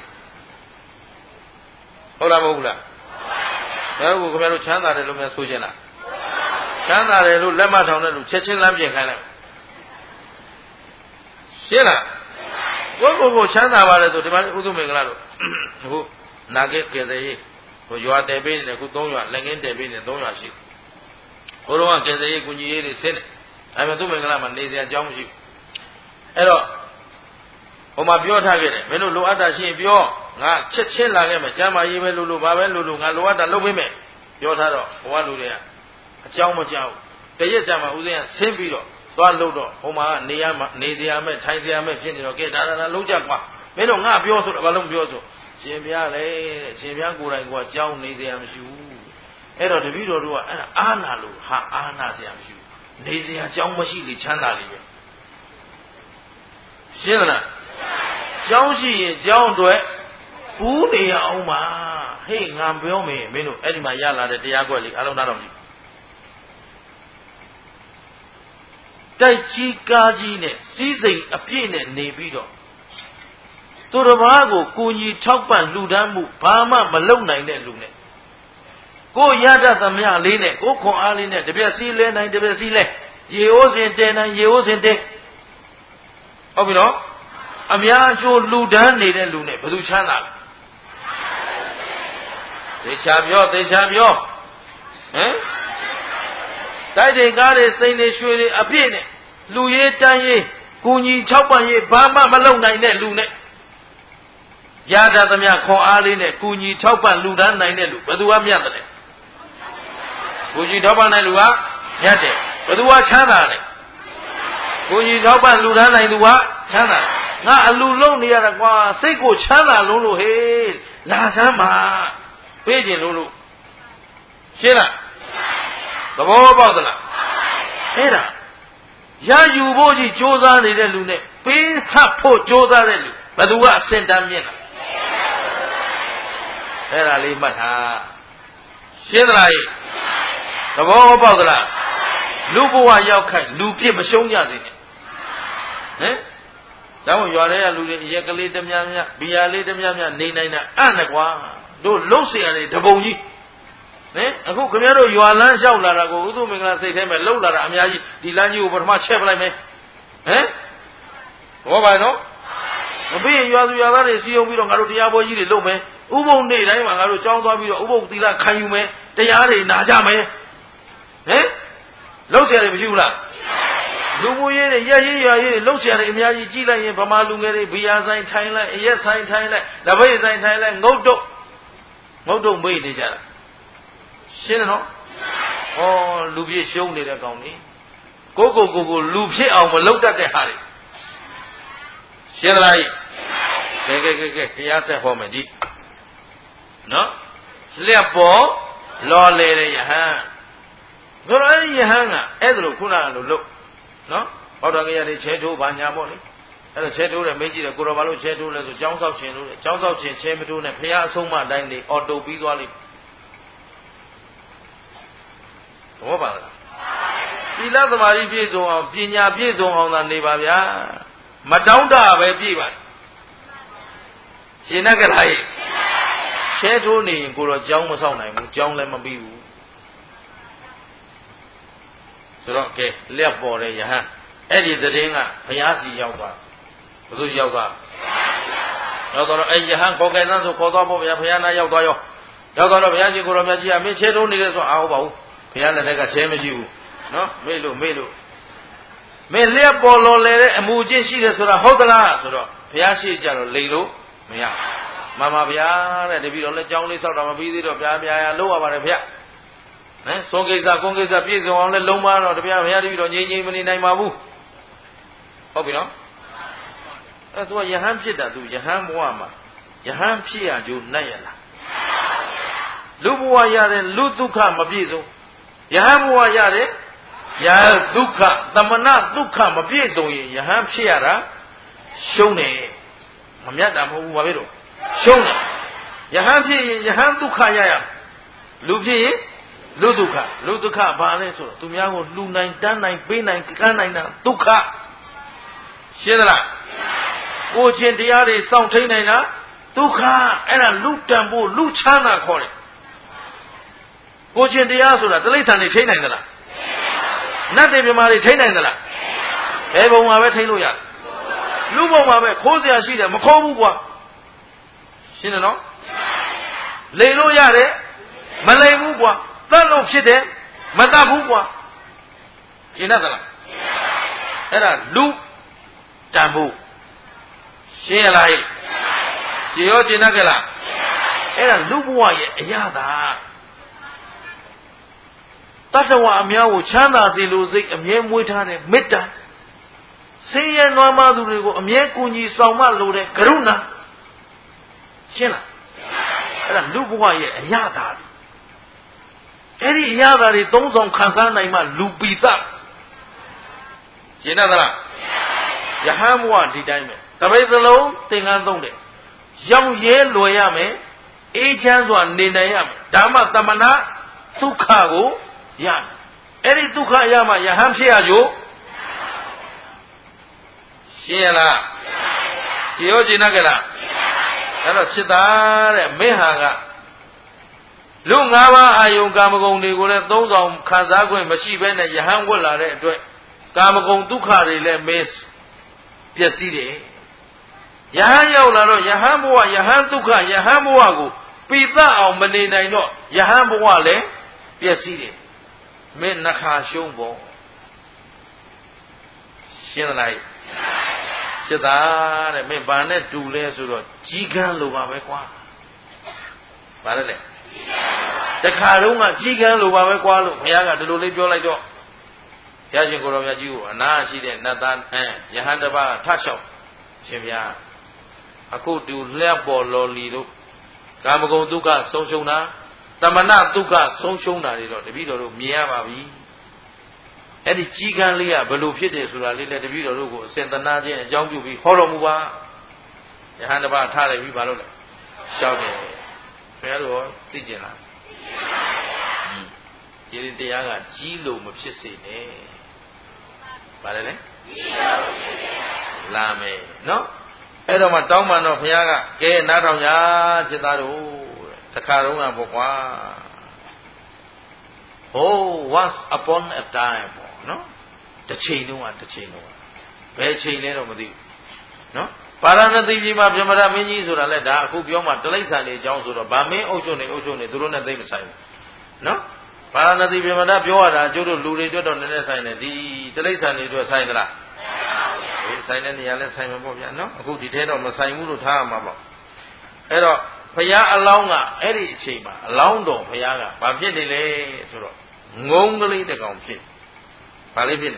ဟုတ်လားမဟုတ်လားဘယ်ကိုခင်ဗျားတို့ချမ်းသာတယ်လို့များဆိုချင်လားချမ်းသာတယ်လို့လက်မထောင်တဲ့လူချက်ချင်းလမ်းပြင်ခိုင်းလိုက်ရှင်းလားကိုချမ်းသာပါလေဆိုဒီမှာဥဒုမင်္ဂလာတို့အခုနာဂေကေသေးရေးဟိုရွာတယ်ပေးနေခု3ရွာလက်ငင်းတယ်ပေးနေ3ရွာရှိဘုရောကကေသေးရေးကုညီရေးတွေဆင်းတယ်အဲမဲ့သူမင်္ဂလာမှာနေစရာအကြောင်းမရှိဘူးအဲ့တော့ဟိုမှာပြောထားခဲ့တယ်မင်းတို့လိုအပ်တာရှိရင်ပြောငါချက်ချင်းလာခဲ့မယ်ကျမ်းမာရေးပဲလို့ဘာပဲလို့ငါလိုအပ်တာလုပ်ပေးမယ်ပြောထားတော့ဘဝလူတွေကအကြောင်းမကြောက်တရက်ကြမှာဦးဇင်းကဆင်းပြီးတော့သွားလို့တော့ဟိုမှာနေရမှာနေစရာမဲ့ထိုင်စရာမဲ့ဖြစ်နေတော့ကဲဒါလုံးကြကွာမင်းတို့ငါပြောဆိုတော့ဘာလို့မပြောဆိုရှင်ဘုရားလေရှင်ဘုရားကိုယ်တိုင်ကကြောင်းနေစရာမရှိဘူးအဲ့တော့တပည့်တော်တို့ကအဲ့ဒါအာနာလို့ဟာအာနာစရာမရှိဘူးနေစရာကြောင်းမရှိလေချမ်းသာလေပဲရှင်းလားကြောင်းရှိရင်ကြောင်းတွေပူးနေရအောင်ပါဟေးငါပြောမယ်မင်းတို့အဲ့ဒီမှာရလာတဲ့တရားကွက်လေးအလုံးသားတော်ကြီးတိုက်ကြီးကားကြီးနဲ့စီးစိမ်အပြည့်နဲ့နေပြီးတော့သူတစ်ပါးကိုကိုကြီးထောက်ပံ့လှူဒန်းမှုဘာမှမလုပ်နိုင်တဲ့လူနဲ့ကိုရတတ်သမျှလေးနဲ့ကိုခွန်အားလေးနဲ့တပြက်စီးလဲနိုင်တပြက်စီးလဲရေအိုးစင်တဲနိုင်ရေအိုးစင်တဲဟုတ်ပြီနော်အများအကျိုးလှူဒန်းနေတဲ့လူနဲ့ဘယ်သူချမ်းသာလဲသေချာပြောဟမ်တိုက်တဲ့ကားတွေစိန်တွေရွှေတွေအပြည့်နဲ့လူရေးတန်းရေးကိုကြီး၆ပန်ရေးဘာမှမလုပ်နိုင်တဲ့လူနဲ့ရတတ်သမျှခွန်အားလေးနဲ့ကိုကြီး၆ပန်လူဒန်းနိုင်တဲ့လူဘယ်သူကမြတ်တယ်ကိုကြီး၆ပန်တဲ့လူကမြတ်တယ်ဘယ်သူကချမ်းသာတယ်ကိုကြီး၆ပန်လူဒန်းနိုင်သူကချမ်းသာငါအလူလုံးနေရတာကွာစိတ်ကိုချမ်းသာလုံးလို့ဟေးလာချမ်းပါပေးခြင်းလို့ရှင်းလားသဘောပေါက်သလားအဲ့ဒါရယူဖို့ကြီးကြိုးစားနေတဲ့လူနဲ့ပေးဆက်ဖို့ကြိုးစားတဲ့လူဘယ်သူကအစင်တမ်းမြင့်တာအဲ့ဒါလေးမှတ်ထားရှင်းသလားသဘောပေါက်သလားလူဘဝရောက်ခိုက်လူပြစ်မရှုံးကြစေနဲ့ဟမ်ဒါမှရွာထဲကလူတွေအရက်ကလေးတများများဘီယာလေးတများများနေနိုင်တာအဲ့နဲ့ကွာတို့လှုပ်เสียရတယ်တပုံကြီးဟင်အခုခင်ဗျားတို့ရွာလမ်းလျှောက်လာတာကိုဥဒုမင်္ဂလာစိတ်ထဲမှာလှုပ်လာတာအများကြီးဒီလမ်းကြီးကိုပထမချက်ပလိုက်မယ်ဟမ်ဘောပါနော်မပြီးရွာသူရွာသားတွေစီယုံပြီးတော့ငါတို့တရားပွဲကြီးတွေလုပ်မယ်ဥပုံနေ့တိုင်းမှာငါတို့ကြောင်းသွားပြီးတော့ဥပုံသီလခံယူမယ်တရားတွေနာကြမယ်ဟင်လှုပ်เสียရတယ်မရှိဘူးလားလူမှုရေးတွေရက်ရေးရွာရေးတွေလှုပ်เสียရတယ်အများကြီးကြီးလိုက်ရင်ဗမာလူငယ်တွေဘီယာဆိုင်ထိုင်လိုက်အရက်ဆိုင်ထိုင်လိုက်လက်ဖက်ဆိုင်ထိုင်လိုက်ငုတ်တုတ်မေ့နေကြတာရှင်းတယ်နော်ဩလူပြည့်ရှုံးနေတဲ့ကောင်ကြီးကိုလူဖြစ်အောင်မလုပ်တတ်တဲ့ဟာတွေရှင်းသလားကဲတရားဆက်ဟောမယ်ကြည့်နော်လျက်ပေါ်လော်လေတဲ့ယဟန်ဘယ်လိုအဲ့ဒီယဟန်ကအဲ့ဒါလို့ခုနကလို့လုပ်နော်ဟောတော်ကြီးရတယ်ချဲထိုးဘာညာပေါ့လေအဲ့တော့ချဲထိုးတယ်မေးကြည့်တယ်ကိုတော်ဘာလို့ချဲထိုးလဲဆိုကျောင်းဆောက်ရှင်လို့လေကျောင်းဆောက်ရှင်ချဲမထိုးနဲ့ဖះအဆုံးမအတိုင်းနေအော်တိုပြီးသွားလိမ့်ဘောပါလားသီလသမာဓိပြည့်စုံအောင်ပညာပြည့်စုံအောင်သာနေပါဗျာမတောင်းတပဲပြည့်ပါရှင်ကလားချဲထိုးနေရင်ကိုတော့ကျောင်းမဆောက်နိုင်ဘူးကျောင်းလည်းမပြီးဘူးဆိုတော့ကဲလျက်ပေါ်တဲ့ယဟန်အဲ့ဒီသတင်းကဘုရားစီရောက်သွားဘယ်သူရောက်သွားရောက်တော့အဲ့ယဟန်ခေါ်ကြတဲ့ဆိုခေါ်သွားဖို့ဗျာဘုရားနာရောက်သွားရောရောက်တော့ဘုရားကြီးကိုတော်မြတ်ကြီးကမင်းချဲထိုးနေတယ်ဆိုအားဟုတ်ပါဘူးဘုရားလက်ထက်ကချဲမရှိဘူးနော်မေ့လို့မင်းလျက်ပေါ်လော်လေတဲ့အမူအကျင့်ရှိတယ်ဆိုတာဟုတ်သလားဆိုတော့ဘုရားရှိကြတော့လိန်လို့မရမှန်ပါဗျာတဲ့တပည့်တော်လည်းကြောင်းလေးဆောက်တာမပြီးသေးတော့ဗျာလို့ရပါတယ်ဗျာဟမ်ဆုံးကိစ္စကုန်းကိစ္စပြည့်စုံအောင်လည်းလုံးမတော့တပည့်ဘုရားတပည့်တော်ငြိမ်မနေနိုင်ပါဘူးဟုတ်ပြီနော်အဲ့သူကယဟန်ဖြစ်တာသူယဟန်ဘဝမှာယဟန်ဖြစ်ရကြိုးနဲ့ရလားလူဘဝရတဲ့လူဒုက္ခမပြည့်စုံယဟန်ဘဝရတဲ့ယဟန်ဒုက္ခသမဏဒုက္ခမပြည့်စုံရင်ယဟန်ဖြစ်ရတာရှုံးတယ်မမြတ်တာမဟုတ်ဘူးဘာဖြစ်လို့ရှုံးတယ်ယဟန်ဖြစ်ရင်ယဟန်ဒုက္ခရလူဖြစ်ရင်လူဒုက္ခဘာလဲဆိုတော့သူများကိုလှူနိုင်တန်းနိုင်ပေးနိုင်ကမ်းနိုင်တာဒုက္ခရှင်းသလားကိုချင်းတရားတွေစောင့်ထိန်နိုင်တာဒုက္ခအဲ့ဒါလူတန်ဖို့လူချမ်းသာခေါ်တယ်ကိုချင်းတရားဆိုတာတိရစ္ဆာန်တွေထိန်နိုင်သလားနတ်တွေမြမာတွေထိန်နိုင်သလားဘယ်ဘုံမှာပဲထိန်လို့ရတယ်လူဘုံမှာပဲခိုးစရာရှိတယ်မခိုးဘူးကွာရှင်းတယ်နော်လိန်လို့ရတယ်မလိန်ဘူးကွာတတ်လို့ဖြစ်တယ်မတတ်ဘူးကွာရှင်းတတ်သလားအဲ့ဒါလူတန်ဖို့ရှင်းရလားရှင်းရောရှင်းတတ်ကြလားအဲ့ဒါလူဘဝရဲ့အရာသာ Tatawa Amiawo, Chanda, the Luzik, Amia Muitane, Mita. Say ya no Madurigo, Amia Kuni, Sama Lode, Karuna. Shena. Lubuaya, Yada. Any Yada, those on Kazana, Lupita. Shena. Yahamwa, the diamond. The way the low thing and don't it. Young Ye Loyame, Agents one Ninayam, Dama Tamana, Tukago, Yam. Any Tukayama, Yaham Shiajo Shiela Yojinagala. Hello, Chita, Mehaga. Lungawa, Ayung Gamagong, those on Kazago and Mashiben and Yahamwala, Gamagong Dukari, Miss Piaside. Yahaya Laro, Yahamua, Yahantuka, Yahamuago, Pita on Manina, no, Yahamuale, Piaside. Men Naka Shumbo Shinalai Shida, men Banet do less or Jigan Lubavequa. Badale. The Karuma, Jigan Lubavequa, Yaga, the Lulio like dog. Yajin Goromaju, and Nashi, Nathan, Yahandaba, Tasho, Shimya. I could do Leopold Lolido, Gamago Duka, Sociona, Tamana Duka, Sociona, the video of Miyavi. Any Chigan Lia, Belufide, so I let the video logo, Santa Nadia, and John Yubi, Holomuba, Yahandaba, Tale, Vibalola, shouting, Ferro, Tijana. Jiridiaga, Gilo, Mopsisi, Badale? Lame, no? Edoma Doma of Yaga, Gay Nadaya, Jitaru, the Karunga Bokwa. Oh, once upon a time, no? The Chino and the Chino. Very Chino with you. No? Parana Divima Jamara Minis or Aleda, Kubioma, Telesa, Jones or Bame, Ojone, Duruna Davisai. No? Parana Divima, Biora, Jodo, Luri, Jodon, and Sign, the Telesa need to assign that. Sign any other Simon Bobia, no? A good detail on the Simulu Tama. Edo, Paya Alonga, Eddie Chima, Alondo, Payaga, Babjele, Ngongli the Gomfit. Palipin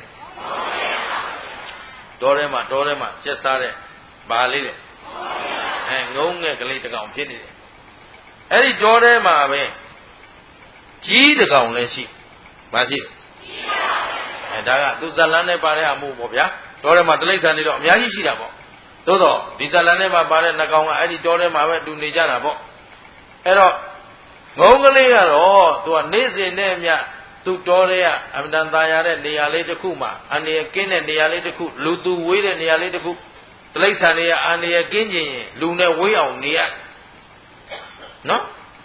Dorema, Cesare, Bali, and Ngonga Galita Gomfit. Eddie Dorema, G the Gomleshi, Basi. And I do Zalane Parea move of ya. Dorema Telesa Nido, Yashidabo. Todo, Dizalane Bare Nagonga, Eddie Dorema went to Nijanabo. Edo Mongolian, to a Nizi name to Doria, Amdandaya, Nialeta Kuma, and the Akin and Nialeta Cook, Lutu Wid and Nialeta Cook, Telesania and the Akin, Luna Way on Nia. No?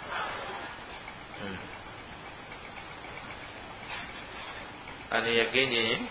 And the Akin.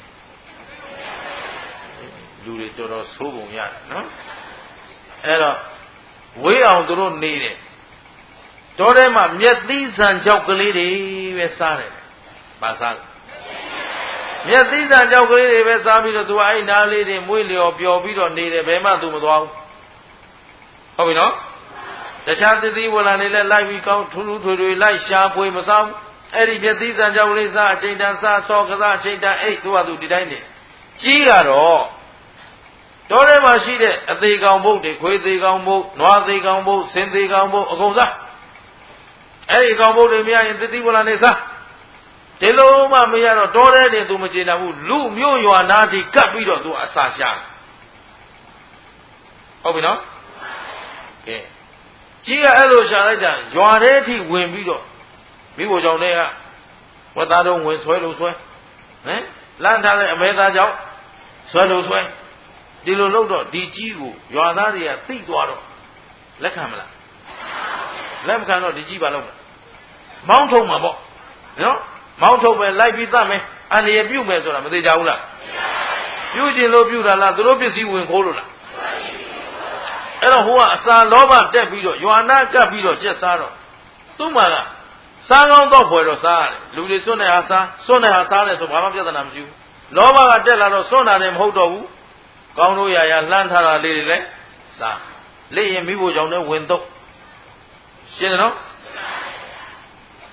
Luri Doro Subu, no? Era, we are the road needed. Dorema, yet these and Jokalidi were silent. Basal. Yet these and Jokalidi were Sabi to I now lead him, Willie or Pio needed Bema to Mudwao. How we know? The Chanty will an like we come to like sharp way Masam. Eddie get these and Jolisa, Chindansa, Sokaza, Chinda, 8 to design it. Gigaro. Dorema she did a they gumbo, the quay they gumbo, noa they gumbo, send they gumbo, goza. Hey, gumbo de mia in the Divolanesa. Teloma Miano, Dore into Magina, Lu Mu, you are not the capital to Asasha. Oh, we know? Okay. Gia Elo Sharada, you are ready when we go. We were down there. What I don't win, swallow sway. Eh? Lantana, Meda, swallow sway. Dilodo, Digiu, Yoanaria, Piguaro, Lecamela. Lemcano, Digibalo. Mount Omabo. No? Mount Omen, like with them, and the abuse of the Jaula. Eugene Lobula, the Lobisi will call her. Elohua, San Loba, Debido, you are not Capido, Cesaro. Tumala. Sangon Dopo, Lulisone Asa, Sone Hasane, so one of the Namju. Loba Della, Sona, them Hodo. Gonu ya Lantara Lily, Sa. Lay him on the window. She know?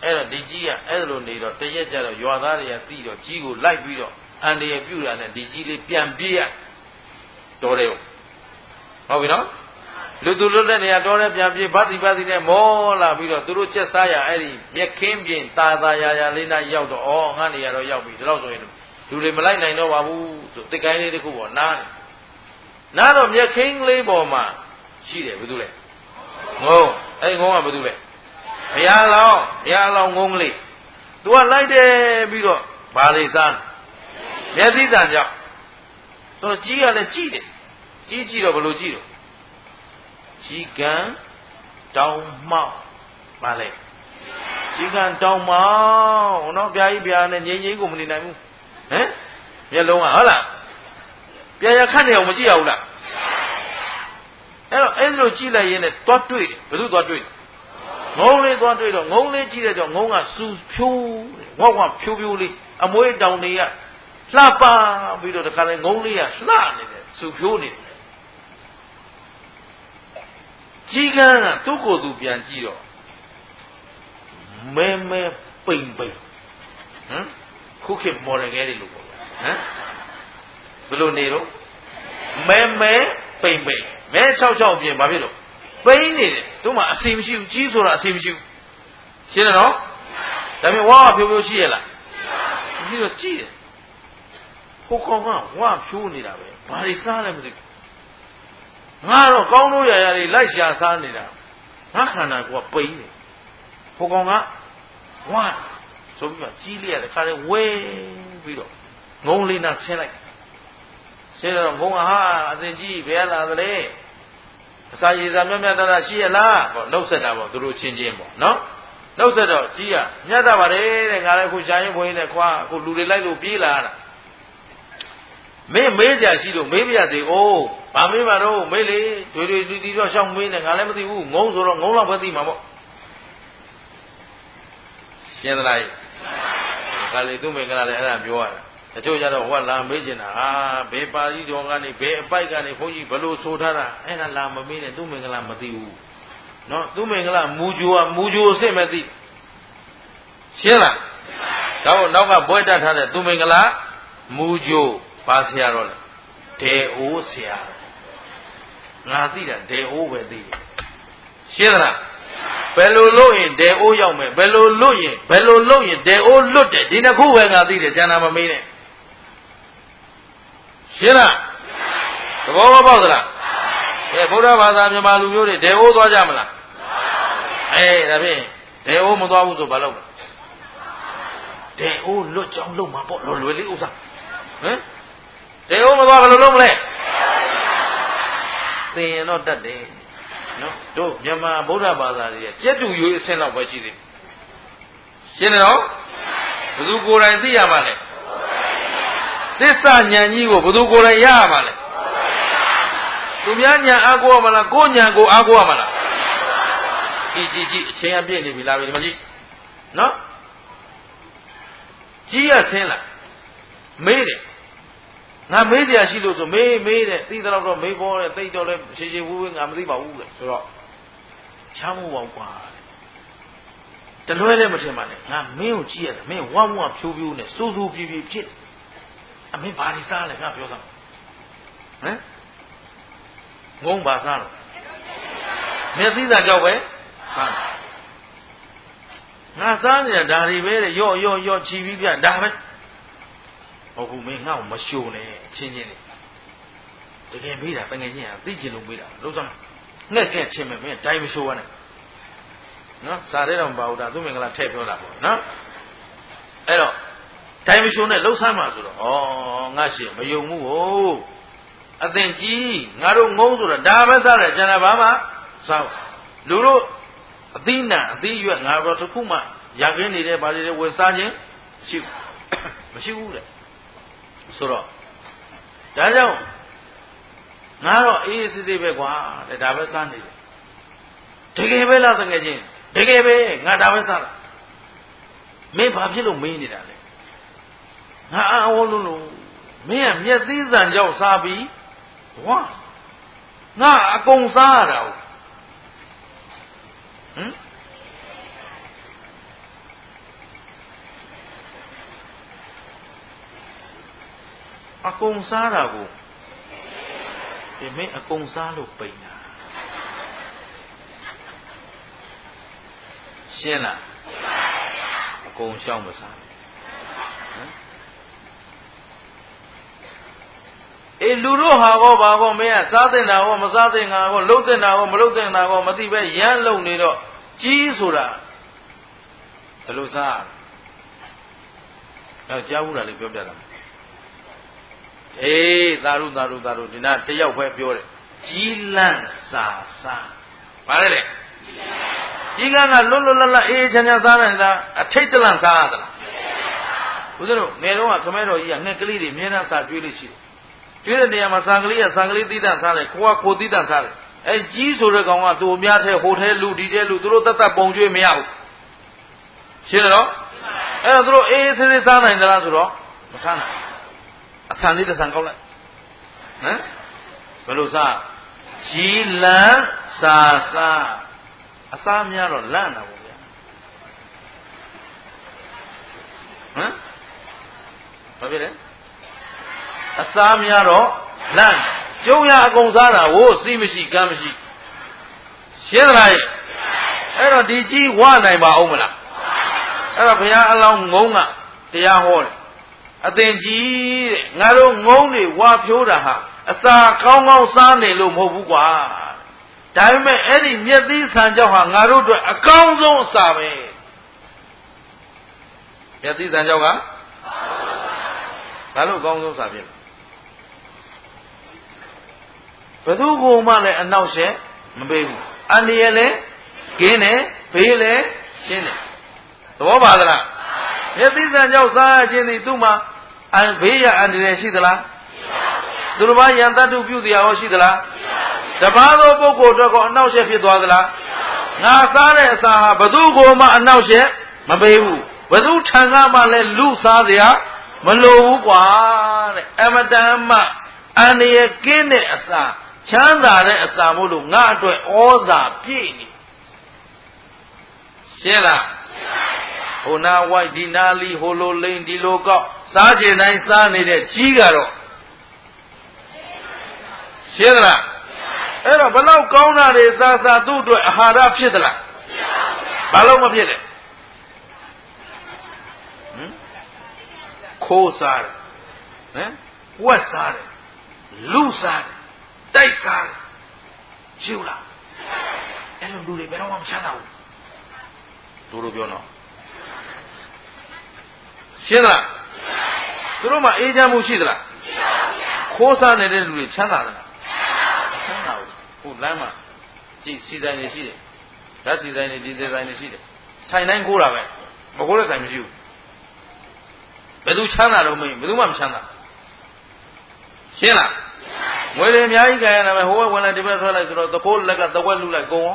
အဲ့တော့ဒီကြီးကအဲ့လိုနေတော့တရက်ကြတော့ရွာသားတွေကသိတော့ကြီးကိုလိုက်ပြီးတော့အန်တရပြုတာနဲ့ဒီကြီးလေးပြန်ပြေးရတော်တယ်ဟုတ်ပြီနော်လူသူလွတ်တဲ့နေရာတော်တယ်ပြန်ပြေးဗတ်တိနဲ့မောလာပြီးတော့သူတို့ချက်စားရအဲ့ဒီမြက်ခင်းပြင်တာရာလေးနဲ့ရောက်တော့ဩငါနေရာတော့ရောက်ပြီဒါတော့ဆိုရင်လူတွေမလိုက်နိုင်တော့ပါဘူးဆိုတစ်ကိုင်းလေးတစ်ခုပေါ့နားတော့မြက်ခင်းလေးပေါ်မှာရှိတယ်ဘာလို့လဲငုံအဲ့ငုံကဘာလို့လဲဘုရားလောင်းငုံကလေးသူကလိုက်တယ်ပြီးတော့ဘာလေးစားမျက်စိတန်ကြောင့်ဆိုတော့ကြီးကလည်းကြည့်တယ်ကြည့်တော့ဘယ်လိုကြည့်တော့ကြီးကံတောင်းမှောက်ပါလေကြီးကံတောင်းမှောက်နော်ပြာကြီးပြာနဲ့ငြိမ်ကိုမနေနိုင်ဘူးဟမ်မျက်လုံးကဟုတ်လားပြာရခတ်နေအောင်မကြည့်ရဘူးလားအဲ့လိုကြည့်လိုက်ရင်လည်းတွားတွေ့တယ်ဘယ်သူတွားတွေ့ငုံလေးတွားတွေ့တော့ငုံလေးကြည့်တဲ့ကြောင့်ငုံကစူဖြိုးဝက်ဖြိုးလေးအမွေးတောင်တွေကလှပပြီးတော့တခါလဲငုံလေးကလှနေတယ်စူဖြိုးနေတယ်ကြီးကန်းကသူ့ကိုယ်သူပြန်ကြည့်တော့မဲပိန်ဟမ်ခုခေတ်မော်ဒယ်ကလေးလို့ပေါ့ဟမ်ဘယ်လိုနေတော့မဲပိန်မဲ66ပြင်ဘာဖြစ်လို့ပိန်နေတယ်သူ့မှာအစီမရှိဘူးကြီးဆိုတာအစီမရှိဘူးရှင်းတယ်နော်ဒါပေမဲ့ဝါဖြိုးရှိရလားမရှိတော့ကြည့်တယ်ဟိုကောင်ကဝါဖြိုးနေတာပဲဘာတွေစားလဲမသိဘူးငါတော့ကောင်းလို့ရတွေလိုက်ရှာစားနေတာငါခန္ဓာကိုယ်ကပိန်နေဟိုကောင်ကဝါဆိုပြီးတော့ကြီးလေးရတဲ့ခါလေးဝဲပြီးတော့ငုံလေးနဲ့ဆင်းလိုက်ဆင်းတော့ငုံကဟာအသင်ကြီးဘယ်လာသလဲအစာရည်စာမြတ်တရှိရလားပေါ့နှုတ်ဆက်တာပေါ့သူတို့ချင်းချင်းပေါ့နော်နှုတ်ဆက်တော့ကြီးကမြတ်တာပါတယ်တဲ့ငါလည်းခုရှာရင်ဘွင်းနဲ့ခွာခုလူတွေလိုက်လို့ပြေးလာတာမင်းမေးကြရှိလို့မေးပြရသေးအိုးဘာမေးမှာတော့မေးလေတွေတီတော့ရှောင်းမေးနေငါလည်းမသိဘူးငုံဆိုတော့ငုံလောက်ပဲသိမှာပေါ့ရှင်းသလားခါလေသူ့မိန်ကလည်းအဲ့ဒါပြောရတာတချို့ကြတော့ဟိုကလာမေးကျင်တာဟာဘယ်ပါဠိတော်ကနေဘယ်အပိုက်ကနေဘုန်းကြီးဘလို့ဆိုထားတာအဲ့ဒါလာမမေးနဲ့သူ့မိန်ကမသိဘူးနော်သူ့မိန်ကမူဂျိုအစ်စ်မသိရှင်းလားတော့နောက်ကဘွဲတတ်ထားတဲ့သူ့မိန်ကမူဂျိုပါဆရာတော့လေဒေအိုးဆရာငါသိတာဒေအိုးပဲသိတယ်ရှင်းလားဘယ်လိုလုပ်ရင်ဒေအိုးရောက်မယ်ဘယ်လိုလုပ်ရင်ဒေအိုးလွတ်တယ်ဒီနှစ်ခုပဲငါသိတယ်ကျန်တာမမေးနဲ့ရှင်းလားသဘောမပေါက်သလားဗုဒ္ဓဘာသာမြန်မာလူမျိုးတွေဒေအိုးသွားကြမလားဒါဖြင့်ဒေအိုးမသွားဘူးဆိုဘာလုပ်လဲဒေအိုးလွတ်ကြောင်းလုပ်မှာပေါ့လွယ်လေးဥစ္စာဟမ်ဒေအိုးမသွားဘယ်လိုလုပ်မလဲသင်ရင်တော့တတ်တယ်နော်တို့မြန်မာဗုဒ္ဓဘာသာတွေကျက်တူရွေးအဆင့်လောက်ပဲရှိသေးတယ်ရှင်းတယ်နော်ဘယ်သူကိုယ်တိုင်သိရမှာလဲသစ္စာဉာဏ်ကြီးကိုဘယ်သူကိုယ်တိုင်ရရမှာလဲသူများဉာဏ်အားကိုးရမှာလားကိုယ်ဉာဏ်ကိုအားကိုးရမှာလားကြည့်အချိန်အပြည့်နေပြီလားဒီမှာကြည့်နော်ကြီးရဆင်းလာမေးတယ်ငါမေးစရာရှိလို့ဆိုမေးတယ်သိတော့တော့မေးပေါ်တယ်သိတော့လဲရှည်ဝေးငါမသိပါဘူးလေဆိုတော့ချမ်းမို့ပါကွာတလွဲလည်းမထင်ပါနဲ့ငါမင်းကိုကြည့်ရတယ်မင်းဝမ်းဖြိုးနဲ့စူးပြေဖြစ်အမင်းဘာဒီစားလဲငါပြောစမ်းဟမ်ငုံပါစားတော့မျက်သိသာကြောက်ပဲစားငါစားနေတာဒါတွေပဲတဲ့ရော့ချီပြီးပြဒါပဲဟုတ်ကူမင်းငါ့ကိုမရှိုးနဲ့ချင်းလေးတကယ်မေးတာတကယ်ချင်းသိချင်လို့မေးတာလို့စမ်းငှက်ချင်းပဲမင်းတိုင်းမရှိုးရနဲ့နော်စားတဲ့တော့မပါဘူးဒါသူ့မင်္ဂလာထည့်ပြောတာပေါ့နော်အဲ့တော့တိုင်းမရှိုးနဲ့လှုပ်ဆမ်းမှာဆိုတော့ငါရှင်မယုံဘူးဟုတ်အသင်ကြီးငါတို့ငုံဆိုတာဒါပဲစားတယ်ကျန်တာဘာမှစားလူတို့အသီးနှံအသီးရွက်ငါတို့တစ်ခုမှရခင်းနေတဲ့ဗာလေးတွေဝယ်စားခြင်းမရှိဘူးတဲ့ဆိုတော့ဒါကြောင့်ငါတော့အေးစစ်စစ်ပဲကွာတဲ့ဒါပဲစားနေတယ်တကယ်ပဲလားတကယ်ချင်းတကယ်ပဲငါဒါပဲစားတာမင်းဘာဖြစ်လို့မင်းနေတာလဲငါအော်လို့မင်းကမျက်သီးစံကြောက်စားပြီးဝါငါအကုန်စားရတာဟမ်အကုန်စားတာကိုဒီမင်းအကုန်စားလို့ပိန်တာရှင်းလားအကုန်ရှောင်မစားလူတို့ဟာကောဘာကောမင်းကစားတဲ့နာကောမစားတဲ့ငါကောလှုပ်တဲ့နာကောမလှုပ်တဲ့နာကောမသိပဲရမ်းလုံနေတော့ကြီးဆိုတာဘယ်လိုစားတော့ကြားဘူးလားလေပြောပြတာသာရုဒီနာတယောက်ပဲပြောတယ်ကြီးလန့်စာစားဘာလဲလေကြီးကန်းကလွတ်လပ်အေးချမ်းချမ်းစားနေတာအထိတ်တလန့်စားရသလားဦးဇင်းတို့နေတော့ခမဲတော်ကြီးကငှက်ကလေးတွေအမြဲတမ်းစားကျွေးလို့ရှိတယ်ကျွေးတဲ့နေရာမှာဆန်ကလေးကဆန်ကလေးသီးတန့်စားတယ်ခိုးသီးတန့်စားတယ်အဲကြီးဆိုတဲ့ကောင်ကသူ့အများထဲဟိုထဲလူဒီထဲလူသူတို့တတ်ပုံကျွေးမရဘူးရှင်းတယ်နော်အဲ့တော့သူတို့အေးဆေးဆေးစားနိုင်သလားဆိုတော့မစားနိုင်အဆန်လေးတစ်ဆန်ကောက်လိုက်ဟမ်ဘယ်လိုစားကြီးလန့်စာစားအစားများတော့လန့်တာပေါ့ဗျာဟမ်ဘာဖြစ်လဲအစားများတော့လန့်ကျုံရအကုန်စားတာဟိုစီးမရှိကမ်းမရှိရှင်းသလားအဲ့တော့ဒီကြီးဝနိုင်ပါအောင်မလားအဲ့တော့ဘုရားအလောင်းငုံကတရားဟောတယ်အသင်ကြီးတဲ့ငါတို့ငုံတွေဝါဖြိုးတာဟာအစာကောင်းကောင်းစားနေလို့မဟုတ်ဘူးကွာဒါပေမဲ့အဲ့ဒီမြက်သီးဆန်ကြောက်ဟာငါတို့အတွက်အကောင်းဆုံးအစာပဲမြက်သီးဆန်ကြောက်ကဘာလို့အကောင်းဆုံးအစာဖြစ်လဲဘယ်သူကမှလည်းအနောက်ရှက်မပေးဘူးအန္တရာယ်လည်းကင်းတယ်ဘေးလည်းရှင်းတယ်သဘောပါသလားမြက်သီးဆန်ကြောက်စားခြင်းသည်သူ့မှာဘေးရအန္တရာယ်ရှိသလားသူတို့ဘာယံတတ္တုပြုစရာရောရှိသလားတပါးသောပုဂ္ဂိုလ်တို့ကအနှောက်အယှက်ဖြစ်သွားသလားငါစားတဲ့အစာဟာဘသူကိုမှအနှောက်အယှက်မပေးဘူးဘသူထံကမှလည်းလူစားစရာမလိုဘူးကွာတဲ့အမတန်မှအန္တရာယ်ကင်းတဲ့အစာချမ်းသာတဲ့အစာမို့လို့ငါအတွက်ဩဇာပြည့်နေရှင်းလားဟိုနာဝိုက်ဒီနာလီဟိုလိုလိန်ဒီလိုကောက်စားခြင်းတိုင်းစားနေတဲ့ကြီးကတော့ရှင်းလားအဲ့တော့ဘလောက်ကောင်းတာတွေစားသူ့အတွက်အာဟာရဖြစ်သလားဘာလို့မဖြစ်လဲခိုးစားတယ်ဟမ်ဝက်စားတယ်လူစားတယ်တိုက်စားတယ်ရှင်းလားအဲ့လိုလူတွေဘယ်တော့မှမချမ်းသာဘူးတို့ပြောတော့ရှင်းလားသူတို့မှအေးချမ်းမှုရှိသလားခိုးစားနေတဲ့လူတွေချမ်းသာသလားချမ်းသာဘူးဟိုလမ်းမှာကြည့်စီဆိုင်တွေရှိတယ်ဓာတ်စီဆိုင်တွေဒီစီဆိုင်တွေရှိတယ်ဆိုင်တိုင်းခိုးတာပဲမခိုးတဲ့ဆိုင်မရှိဘူးဘယ်သူချမ်းသာတော့မင်းဘယ်သူမှမချမ်းသာရှင်းလားငွေတွေအများကြီးကြရတာပဲဟိုဘက်ဝင်လိုက်ဒီဘက်ထွက်လိုက်ဆိုတော့သခိုးလက်ကသဝက်လူလိုက်ကုန်